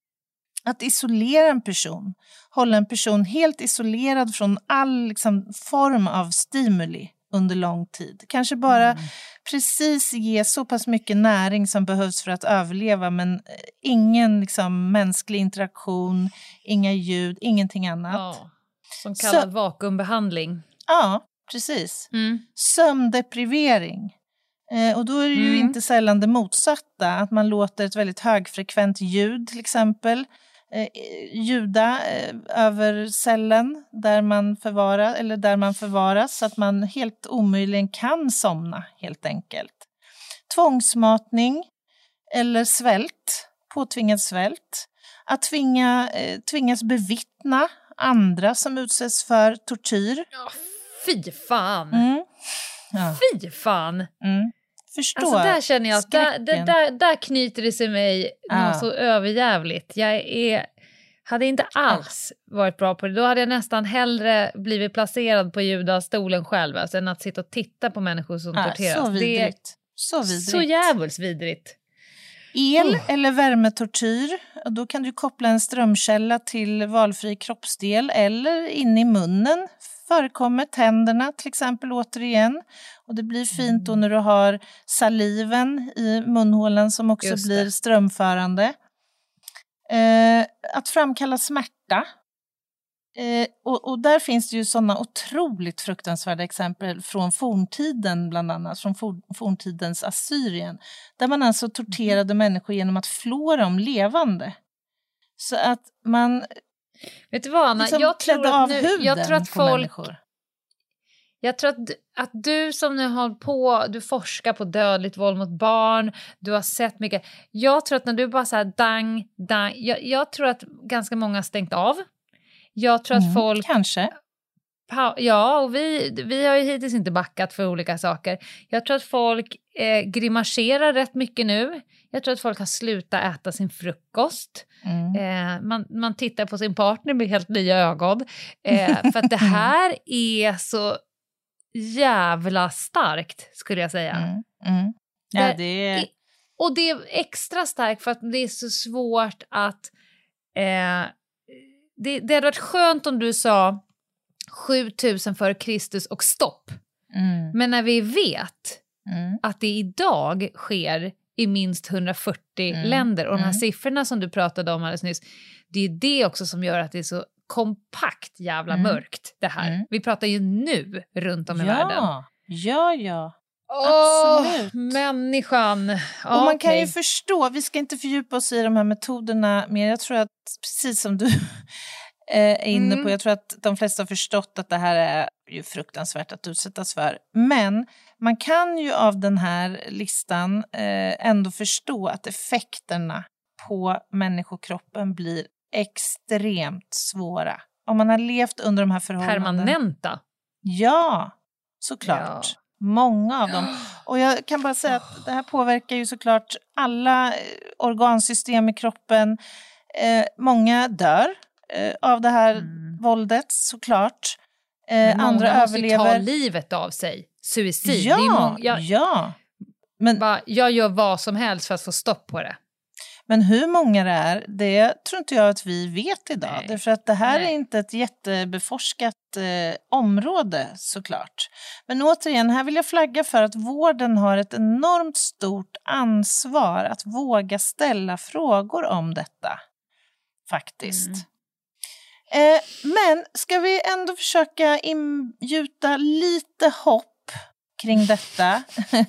Att isolera en person, hålla en person helt isolerad från all liksom, form av stimuli under lång tid. Kanske bara mm. precis ge så pass mycket näring som behövs för att överleva, men ingen liksom, mänsklig interaktion, inga ljud, ingenting annat. Ja, som kallad så, vakuumbehandling. Ja, precis. Mm. Sömndeprivering. Eh, och då är det ju mm. inte sällan det motsatta, att man låter ett väldigt högfrekvent ljud till exempel eh, ljuda eh, över cellen där man förvarar eller där man förvaras så att man helt omöjligen kan somna helt enkelt. Tvångsmatning eller svält, påtvingad svält. Att tvinga, eh, tvingas bevittna andra som utsätts för tortyr. Ja, fy fan. Mm. Ja. Fy fan. Mm. Förstår. Alltså där känner jag att där, där, där, där knyter det sig mig ja. något så överjävligt. Jag är, hade inte alls varit bra på det. Då hade jag nästan hellre blivit placerad på judastolen själv alltså, än att sitta och titta på människor som ja, torteras. Så vidrigt. Det är så, vidrigt. så jävligt vidrigt. El oh. eller värmetortyr. Och då kan du koppla en strömkälla till valfri kroppsdel eller in i munnen. Förekommer tänderna till exempel återigen. Och det blir fint då när du har saliven i munhålan som också blir strömförande. Eh, att framkalla smärta. Eh, och, och där finns det ju sådana otroligt fruktansvärda exempel från forntiden bland annat. Från for, forntidens Assyrien. Där man alltså torterade människor genom att flå dem levande. Så att man... Vet du vad Anna, liksom jag, tror att nu, jag tror att folk... Människor. Jag tror att, att du som nu har på, du forskar på dödligt våld mot barn, du har sett mycket. Jag tror att när du bara så här dang, dang, jag, jag tror att ganska många har stängt av. Jag tror att mm, folk... Kanske. Ja, och vi, vi har ju hittills inte backat för olika saker. Jag tror att folk eh, grimaserar rätt mycket nu. Jag tror att folk har slutat äta sin frukost. Mm. Eh, man, man tittar på sin partner med helt nya ögon. Eh, för att det här är så jävla starkt, skulle jag säga. Mm. Mm. Ja, det är... Och det är extra starkt för att det är så svårt att... Eh, det, det hade varit skönt om du sa sjutusen före Kristus och stopp. Mm. Men när vi vet Mm. att det idag sker i minst hundrafyrtio Mm. länder, och de här Mm. siffrorna som du pratade om alldeles nyss, det är det också som gör att det är så kompakt jävla Mm. mörkt det här. Mm. Vi pratar ju nu runt om i ja. världen. Ja, ja. Absolut. Åh, människan. Och man kan okay. ju förstå, vi ska inte fördjupa oss i de här metoderna mer. Jag tror att, precis som du är inne på, Mm. jag tror att de flesta har förstått att det här är ju fruktansvärt att utsättas för. Men man kan ju av den här listan eh, ändå förstå att effekterna på människokroppen blir extremt svåra. Om man har levt under de här förhållandena. Permanenta. Ja, såklart. Ja. Många av dem. Och jag kan bara säga att det här påverkar ju såklart alla organsystem i kroppen. Eh, många dör eh, av det här mm. våldet, såklart. Eh, Men många andra måste överlever. Ta livet av sig. Suicid. Ja, det är många, jag, ja. Men, bara, jag gör vad som helst för att få stopp på det. Men hur många det är, det tror inte jag att vi vet idag. Nej. Därför att det här Nej. är inte ett jättebeforskat eh, område, såklart. Men återigen, här vill jag flagga för att vården har ett enormt stort ansvar att våga ställa frågor om detta. Faktiskt. Mm. Eh, men ska vi ändå försöka ingjuta lite hopp kring detta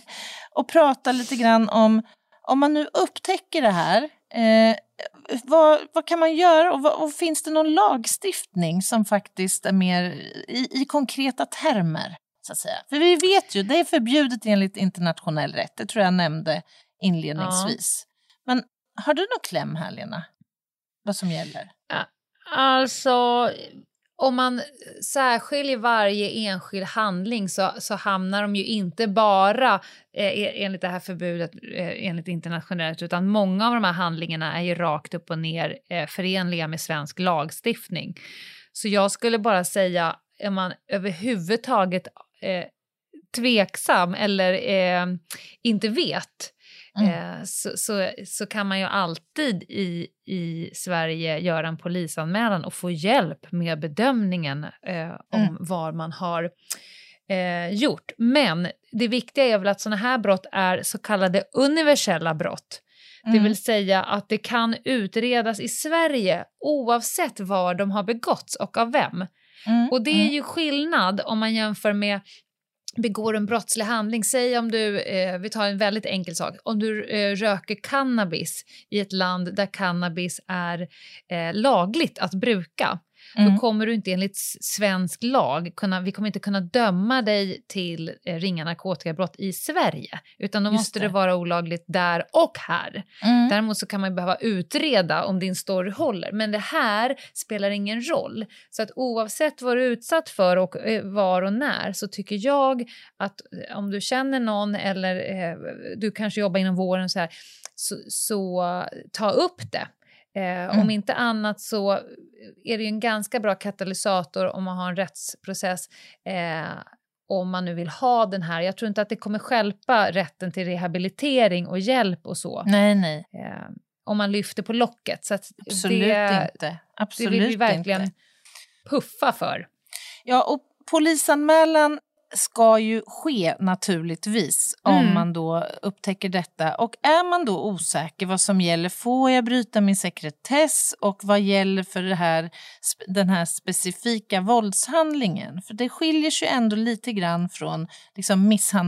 och prata lite grann om om man nu upptäcker det här, eh, vad, vad kan man göra och, vad, och finns det någon lagstiftning som faktiskt är mer i, i konkreta termer, så att säga? För vi vet ju, det är förbjudet enligt internationell rätt, det tror jag nämnde inledningsvis. Ja. Men har du någon kläm här, Lena? Vad som gäller? Ja, alltså, om man särskiljer varje enskild handling så, så hamnar de ju inte bara eh, enligt det här förbudet eh, enligt internationellt, utan många av de här handlingarna är ju rakt upp och ner eh, förenliga med svensk lagstiftning. Så jag skulle bara säga, är man överhuvudtaget eh, tveksam eller eh, inte vet, Mm. Eh, så, så, så kan man ju alltid i, i Sverige göra en polisanmälan och få hjälp med bedömningen eh, om mm. vad man har eh, gjort. Men det viktiga är väl att sådana här brott är så kallade universella brott. Mm. Det vill säga att det kan utredas i Sverige oavsett var de har begåtts och av vem. Mm. Och det är ju skillnad om man jämför med begår en brottslig handling. Säg om du, eh, vi tar en väldigt enkel sak, om du eh, röker cannabis i ett land där cannabis är eh, lagligt att bruka. Mm. Då kommer du inte enligt svensk lag kunna, vi kommer inte kunna döma dig till eh, ringa narkotikabrott i Sverige, utan då Just måste det. det vara olagligt där och här. Mm. Däremot så kan man behöva utreda om din story håller, men det här spelar ingen roll. Så att oavsett vad du är utsatt för och eh, var och när, så tycker jag att eh, om du känner någon eller eh, du kanske jobbar inom vården så här, så, så ta upp det. Eh, mm. Om inte annat så är det ju en ganska bra katalysator om man har en rättsprocess, eh, om man nu vill ha den här. Jag tror inte att det kommer stjälpa rätten till rehabilitering och hjälp och så. Nej, nej. Eh, om man lyfter på locket. Så att Absolut det, inte. Absolut det vill vi verkligen inte. puffa för. Ja, och polisanmälan ska ju ske naturligtvis om mm. man då upptäcker detta. Och är man då osäker vad som gäller, får jag bryta min sekretess och vad gäller för det här, den här specifika våldshandlingen? För det skiljer sig ändå lite grann från liksom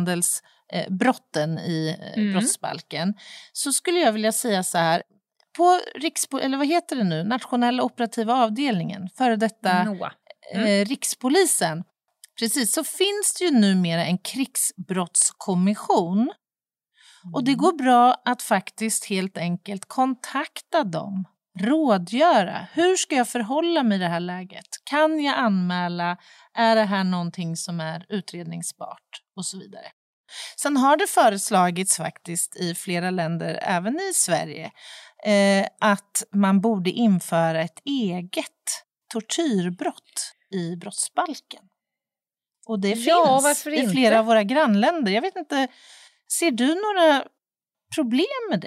misshandelsbrotten eh, i eh, mm. brottsbalken. Så skulle jag vilja säga så här, på Rikspo- eller vad heter det nu? Nationella operativa avdelningen, före detta mm. eh, Rikspolisen. Precis, så finns det ju numera en krigsbrottskommission. Mm. Och det går bra att faktiskt helt enkelt kontakta dem. Rådgöra. Hur ska jag förhålla mig i det här läget? Kan jag anmäla? Är det här någonting som är utredningsbart? Och så vidare. Sen har det föreslagits faktiskt i flera länder, även i Sverige, eh, att man borde införa ett eget tortyrbrott i brottsbalken. Och det ja, finns i flera av våra grannländer. Jag vet inte, ser du några problem med det?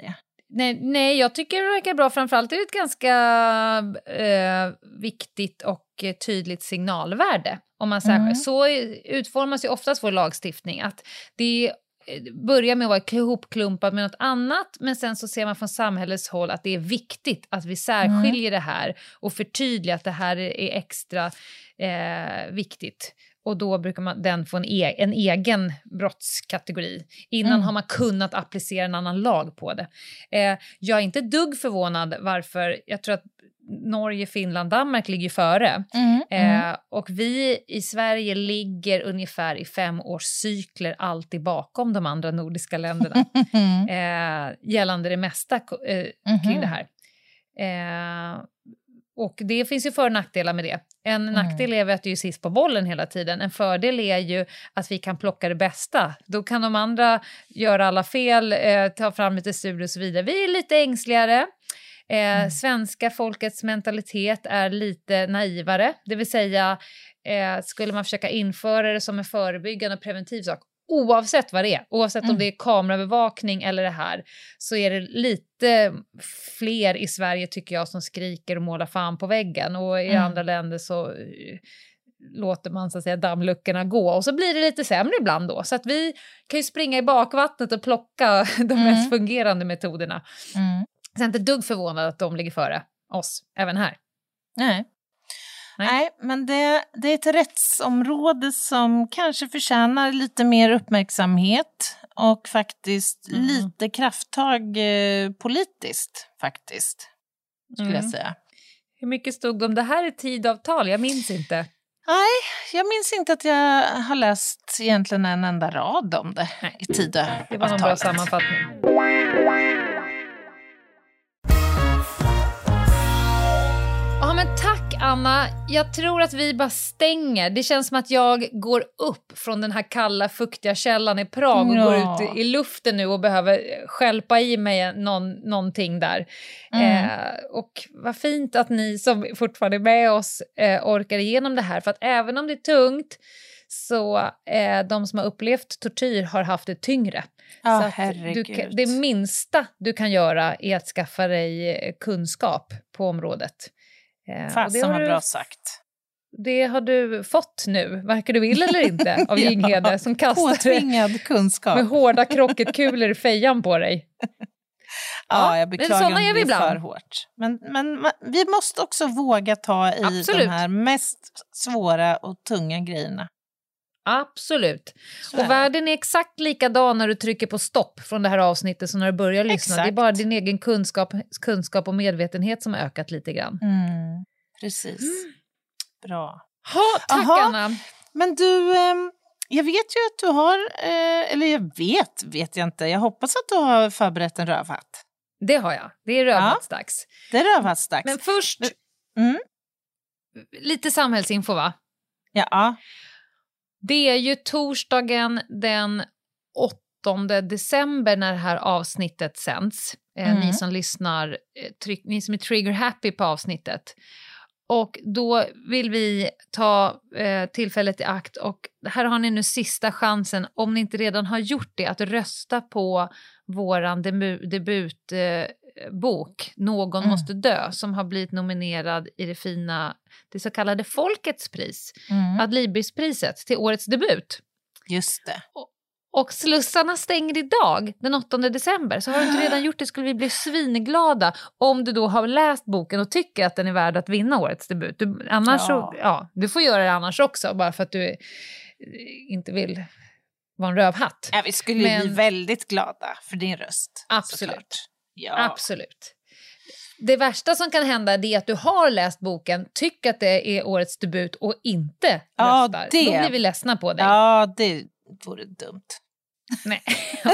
nej, nej, jag tycker det verkar bra. Framförallt är det ett ganska eh, viktigt och tydligt signalvärde. Om man säger. Mm. Så utformas ju oftast vår lagstiftning. Att det börjar med att vara ihopklumpat med något annat, men sen så ser man från samhällets håll att det är viktigt att vi särskiljer mm. det här och förtydligar att det här är extra eh, viktigt. Och då brukar man den få en, e- en egen brottskategori. Innan mm. har man kunnat applicera en annan lag på det. Eh, jag är inte dugg förvånad varför, jag tror att Norge, Finland, Danmark ligger före. Mm, mm. Eh, och vi i Sverige ligger ungefär i femårscykler alltid bakom de andra nordiska länderna. eh, gällande det mesta eh, kring mm. det här. Eh, och det finns ju för- och nackdelar med det. En mm. nackdel är att du är sist på bollen hela tiden. En fördel är ju att vi kan plocka det bästa. Då kan de andra göra alla fel, eh, ta fram lite studier och så vidare. Vi är lite ängsligare. Eh, mm. Svenska folkets mentalitet är lite naivare. Det vill säga, eh, skulle man försöka införa det som en förebyggande och preventiv sak, oavsett vad det är, oavsett mm. om det är kameraövervakning eller det här, så är det lite fler i Sverige tycker jag som skriker och målar fan på väggen. Och i mm. andra länder så låter man så att säga dammluckorna gå. Och så blir det lite sämre ibland då. Så att vi kan ju springa i bakvattnet och plocka de mm. mest fungerande metoderna. Mm. Jag är inte dugg förvånad att de ligger före oss, även här. Nej, Nej. Nej men det, det är ett rättsområde som kanske förtjänar lite mer uppmärksamhet och faktiskt mm. lite krafttag eh, politiskt, faktiskt, skulle mm. jag säga. Hur mycket stod om det här i tidavtal? Jag minns inte. Nej, jag minns inte att jag har läst egentligen en enda rad om det Nej. i tidavtalet. Det var en bra sammanfattning. Ja, men tack Anna. Jag tror att vi bara stänger. Det känns som att jag går upp från den här kalla, fuktiga källan i Prag och ja. går ut i luften nu och behöver skälpa i mig någon, någonting där. Mm. Eh, och vad fint att ni som fortfarande är med oss eh, orkar igenom det här. För att även om det är tungt så eh, de som har upplevt tortyr har haft det tyngre. Ja, så att du, det minsta du kan göra är att skaffa dig kunskap på området. Fasen vad bra sagt. Det har du fått nu, verkar du vill eller inte, av Ginghede ja, som kastar kunskap. med hårda krocketkulor i fejan på dig. Ja, ja, jag beklagar om det blir för hårt. Men, men vi måste också våga ta i Absolut. de här mest svåra och tunga grejerna. Absolut. Och världen är exakt likadan när du trycker på stopp från det här avsnittet som när du börjar lyssna. Exakt. Det är bara din egen kunskap, kunskap och medvetenhet som har ökat lite grann. Mm, precis. Mm. Bra. Ha, tack Aha. Anna. Men du, eh, jag vet ju att du har, eh, eller jag vet, vet jag inte. Jag hoppas att du har förberett en rövhatt. Det har jag. Det är rövhattsdags. Ja, det är rövhattsdags. Men först, mm. lite samhällsinfo va? Ja. Det är ju torsdagen den åttonde december när det här avsnittet sänds. Mm. Eh, ni som lyssnar, eh, tryck, ni som är trigger happy på avsnittet. Och då vill vi ta eh, tillfället i akt och här har ni nu sista chansen, om ni inte redan har gjort det, att rösta på våran debu- debut eh, bok Någon mm. måste dö, som har blivit nominerad i det fina, det så kallade Folkets pris, mm. Adlibrispriset till årets debut. Just det. Och, och slussarna stänger idag, den åttonde december. Så har du inte redan gjort det skulle vi bli svinglada om du då har läst boken och tycker att den är värd att vinna årets debut. Du, annars ja. Så, ja, du får göra det annars också, bara för att du inte vill vara en rövhatt. Ja, vi skulle Men, bli väldigt glada för din röst. Absolut. Ja. Absolut. Det värsta som kan hända är att du har läst boken, tycker att det är årets debut och inte ja, röstar. Det. Då blir vi ledsna på dig. Ja, det vore dumt. Nej. Ja.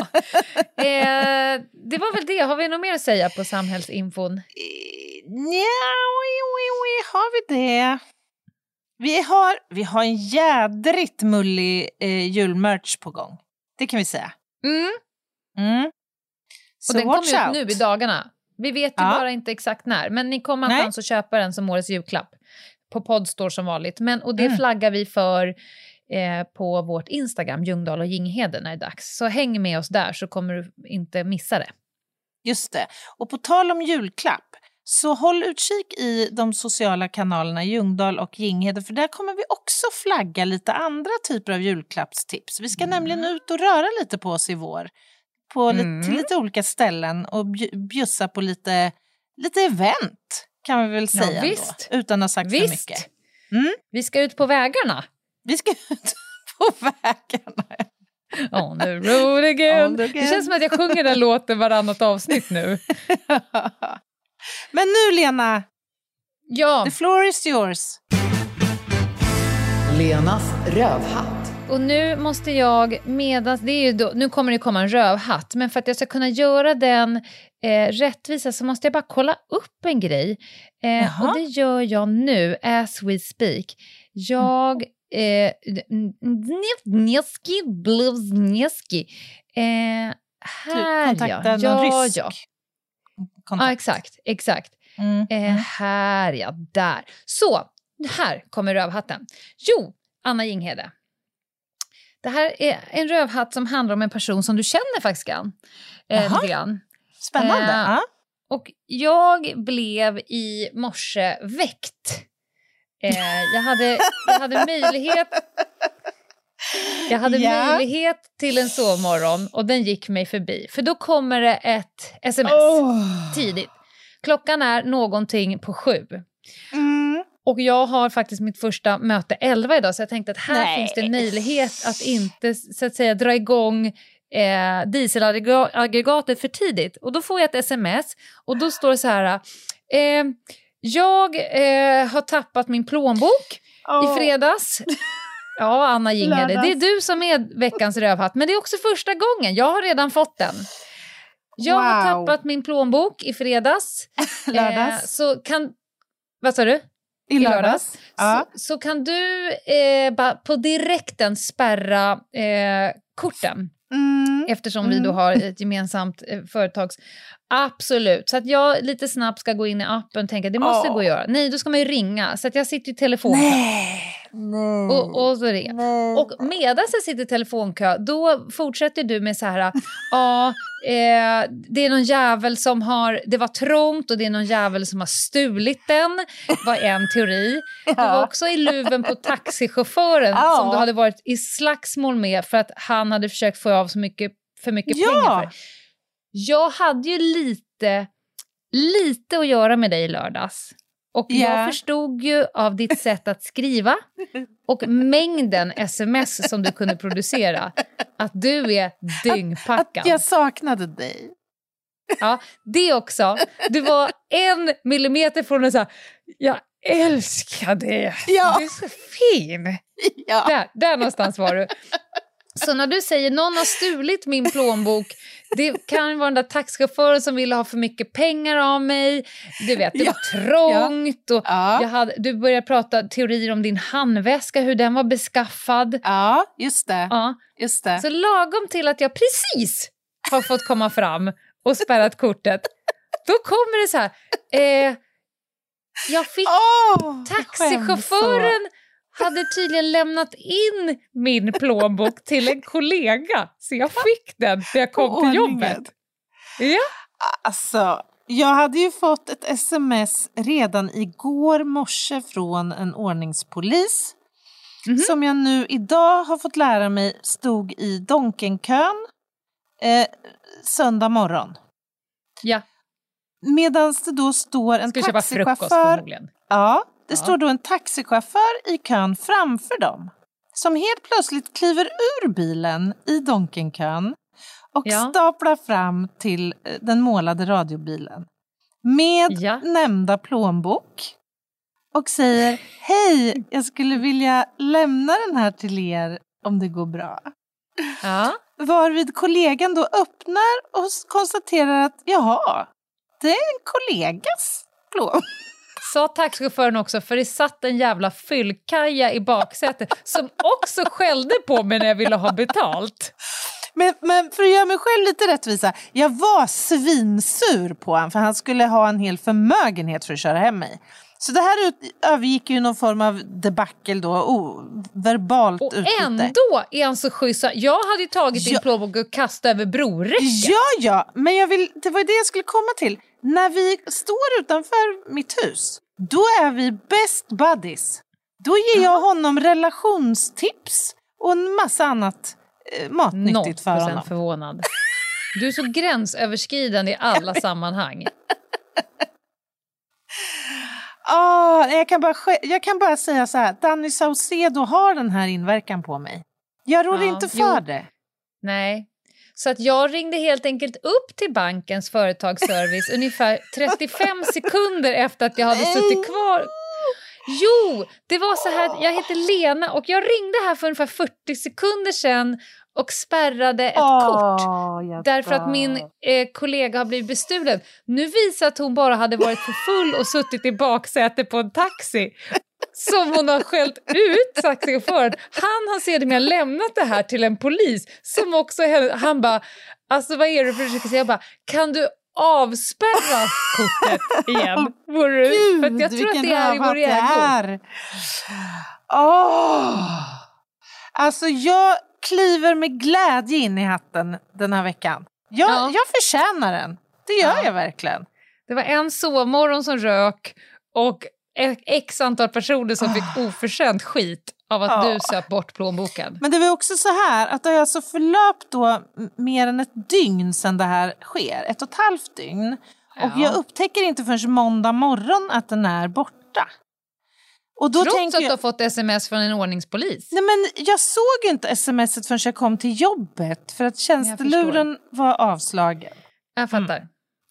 eh, det var väl det. Har vi något mer att säga på samhällsinfon? Ja, har vi det? Vi har, vi har en jädrigt mullig eh, julmerch på gång. Det kan vi säga. Mm. Mm. Och den kommer ut nu i dagarna. Vi vet ju ja. bara inte exakt när. Men ni kommer att chans att köpa den som årets julklapp. På Podstore som vanligt. Men, och det mm. flaggar vi för eh, på vårt Instagram. Ljungdahl och Ginghede när det är dags. Så häng med oss där så kommer du inte missa det. Just det. Och på tal om julklapp, så håll utkik i de sociala kanalerna Ljungdahl och Ginghede, för där kommer vi också flagga lite andra typer av julklappstips. Vi ska mm. nämligen ut och röra lite på oss i vår. På mm. lite, till lite olika ställen och bjussa på lite, lite event, kan vi väl säga ja, visst. Ändå, utan att ha sagt visst. För mycket. Mm? Vi ska ut på vägarna. Vi ska ut på vägarna. On the road again. On the again. Det känns som att jag sjunger den låten varannat avsnitt nu. Men nu, Lena. Ja. The floor is yours. Lenas rövhatt. Och nu måste jag medan det är ju då, nu kommer det komma en rövhatt, men för att jag ska kunna göra den eh, rättvisa så måste jag bara kolla upp en grej. Eh, och det gör jag nu as we speak. Jag eh, Njeski Bluzneski. Eh, här ja. Ja, ja, rysk. ja. Ja, exakt, exakt. Mm. Eh, här ja, där. Så, här kommer rövhatten. Jo, Anna Ginghede. Det här är en rövhatt som handlar om en person som du känner faktiskt grann. Eh, lite grann. Spännande. Eh, ja. Och jag blev i morse väckt. Eh, jag, hade, jag hade möjlighet... Jag hade yeah. möjlighet till en sovmorgon och den gick mig förbi. För då kommer det ett sms oh. tidigt. Klockan är någonting på sju. Mm. Och jag har faktiskt mitt första möte elva idag. Så jag tänkte att här Nej. finns det en möjlighet att inte så att säga dra igång eh, dieselaggregatet för tidigt. Och då får jag ett sms och då står det så här. Eh, jag eh, har tappat min plånbok oh. i fredags. Ja, Anna Ginghede, det är du som är veckans rövhatt. Men det är också första gången, jag har redan fått den. Jag wow. har tappat min plånbok i fredags. Lördags. Eh, så kan, vad sa du? I lördags. I lördags. Ja. Så, så kan du eh, bara på direkten spärra eh, korten. Mm. Eftersom mm. vi då har ett gemensamt eh, företags... Absolut. Så att jag lite snabbt ska gå in i appen och tänka, det måste oh. gå att göra. Nej, då ska man ju ringa. Så att jag sitter i telefonkö. Nej. Nej. Och, och så det. Nej. Och medan jag sitter i telefonkö, då fortsätter du med så här, ja, eh, det är någon jävel som har, det var trångt och det är någon jävel som har stulit den, var en teori. Ja. Det var också i luven på taxichauffören ja. som du hade varit i slagsmål med för att han hade försökt få av så mycket, för mycket ja. pengar för. Jag hade ju lite, lite att göra med dig i lördags. Och yeah. jag förstod ju av ditt sätt att skriva och mängden sms som du kunde producera att du är dyngpackad. Att jag saknade dig. Ja, det också. Du var en millimeter från att säga, jag älskar det. Ja. Du är så fin. Ja. Där, där någonstans var du. Så när du säger någon har stulit min plånbok, det kan vara den där taxichauffören som ville ha för mycket pengar av mig. Du vet, det ja. var trångt. Och ja. jag hade, du började prata teorier om din handväska, hur den var beskaffad. Ja, just det. Ja. Just det. Så lagom till att jag precis har fått komma fram och spärrat kortet, då kommer det så här. Eh, jag fick oh, taxichauffören hade tydligen lämnat in min plånbok till en kollega. Så jag fick den när jag kom till jobbet. Ja. Alltså, jag hade ju fått ett sms redan igår morse från en ordningspolis. Mm-hmm. Som jag nu idag har fått lära mig stod i Donkenkön eh, söndag morgon. Ja. Medan det då står en Ska taxichaufför. Köpa frukost förmodligen. Ja. Det ja. står då en taxichaufför i kön framför dem. Som helt plötsligt kliver ur bilen i Donkenkön. Och ja. staplar fram till den målade radiobilen. Med ja. nämnda plånbok. Och säger, hej, jag skulle vilja lämna den här till er om det går bra. Ja. Varvid kollegan då öppnar och konstaterar att, jaha, det är en kollegas plånbok. Sa taxichauffören också, för det satt en jävla fyllkaja i baksätet som också skällde på mig när jag ville ha betalt. Men, men för att göra mig själv lite rättvisa, jag var svinsur på honom för han skulle ha en hel förmögenhet för att köra hem mig. Så det här ut, övergick ju någon form av debacle då, oh, verbalt och utbyte. ändå är han så schysst. Jag hade ju tagit din Ja. plånbok och kastat över broräcket. Ja, ja, men jag vill, det var det jag skulle komma till. När vi står utanför mitt hus, då är vi best buddies. Då ger jag honom relationstips och en massa annat eh, matnyttigt för honom. Förvånad. Du är så gränsöverskridande i alla sammanhang. Oh, jag, kan bara, jag kan bara säga så här, Danny Saucedo har den här inverkan på mig. Jag rår Ja, inte för jo. det. Nej. Så att jag ringde helt enkelt upp till bankens företagsservice ungefär trettiofem sekunder efter att jag hade suttit kvar. Jo, det var så här, jag heter Lena och jag ringde här för ungefär fyrtio sekunder sedan och spärrade ett oh, kort. Därför att min eh, kollega har blivit bestulen. Nu visar att hon bara hade varit för full och suttit i baksätet på en taxi. Som hon har skällt ut taxichauffören. Han har sedermera lämnat det här till en polis. Som också, han bara, alltså vad är det för försöker säga? Jag bara, kan du avspärra kortet igen? Vore, Gud, för att jag tror att det är i vår ägo. Åh! Alltså jag kliver med glädje in i hatten den här veckan. Jag, Ja. jag förtjänar den. Det gör Ja. jag verkligen. Det var en sovmorgon som rök och ett x antal personer som fick oförtjänt skit av att Ja. du söp bort plånboken. Men det var också så här att det har alltså förlöpt då mer än ett dygn sedan det här sker. Ett och ett halvt dygn. Och Ja. jag upptäcker inte förrän måndag morgon att den är borta. Och då Trots tänker att du jag, har fått sms från en ordningspolis. nej men jag såg inte smset förrän jag kom till jobbet. För att tjänsteluren var avslagen. Jag fattar.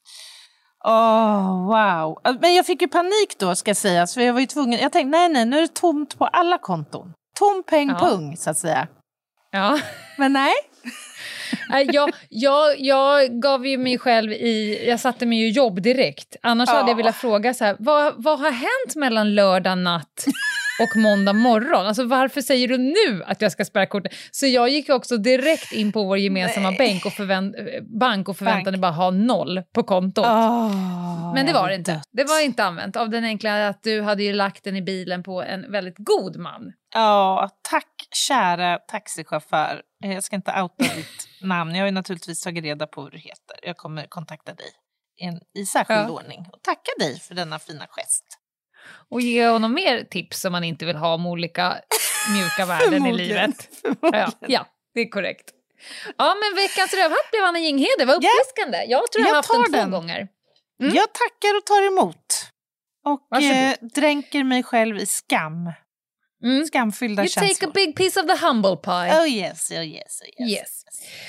Åh, oh, wow. Men jag fick ju panik då, ska sägas. För jag var ju tvungen, jag tänkte, nej nej, nu är det tomt på alla konton. Tom peng Ja. pung, så att säga. Ja. Men nej. Nej, jag, jag, jag gav ju mig själv i... Jag satte mig ju jobb direkt. Annars Ja. hade jag velat fråga så här, vad, vad har hänt mellan lördag natt och måndag morgon? Alltså varför säger du nu att jag ska spärra kortet? Så jag gick också direkt in på vår gemensamma bank och, förvänt, bank och förväntade Bank. bara ha noll på kontot. Oh, Men det var det inte. Det var inte använt av den enkla att du hade ju lagt den i bilen på en väldigt god man. Ja, tack kära taxichaufför. Jag ska inte outa ditt namn. Jag har ju naturligtvis tagit reda på hur du heter. Jag kommer kontakta dig i, en, i särskild Ja. ordning. Och tacka dig för denna fina gest. Och ge honom mer tips om man inte vill ha om olika mjuka värden i Förmodligen. livet. Ja, ja, det är korrekt. Ja, men veckans rövhatt blev Anna Jinghede. Vad uppfriskande. Jag tror jag, Jag har haft den tar två den. gånger. Mm. Jag tackar och tar emot. Och Varsågod. eh, dränker mig själv i skam. Mm. Skamfyllda You känslor. take a big piece of the humble pie. Oh yes, oh yes, oh yes. Yes.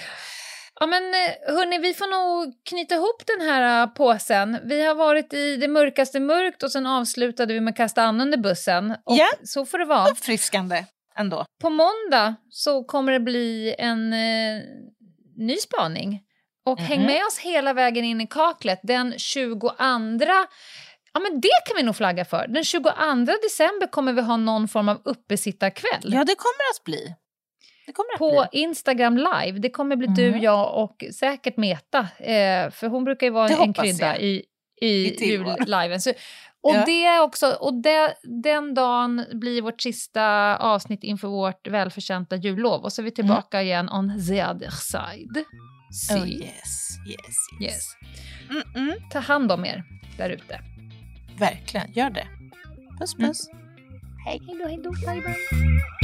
Ja, men hörni, vi får nog knyta ihop den här uh, påsen. Vi har varit i det mörkaste mörkt och sen avslutade vi med kasta an under bussen. Och Ja. så får det vara. Uppfriskande ändå. På måndag så kommer det bli en eh, ny spaning. Och Mhm. häng med oss hela vägen in i kaklet. Den tjugoandra... Ja, men det kan vi nog flagga för. Den tjugoandra december kommer vi ha någon form av uppesittarkväll. Ja, det kommer att bli. Det kommer att På bli. Instagram live. Det kommer bli Mhm. du, jag och säkert Meta. Eh, för hon brukar ju vara Det en hoppas krydda jag. i, i, I tillvaron. julliven. Så, och Ja. det är också, och det, den dagen blir vårt sista avsnitt inför vårt välförtjänta jullov. Och så är vi tillbaka igen on the other side. See. Oh yes, yes, yes. Yes. Mm-mm. Ta hand om er där ute. Verkligen, gör det. Puss, puss. Hej då, hej då, bye bye.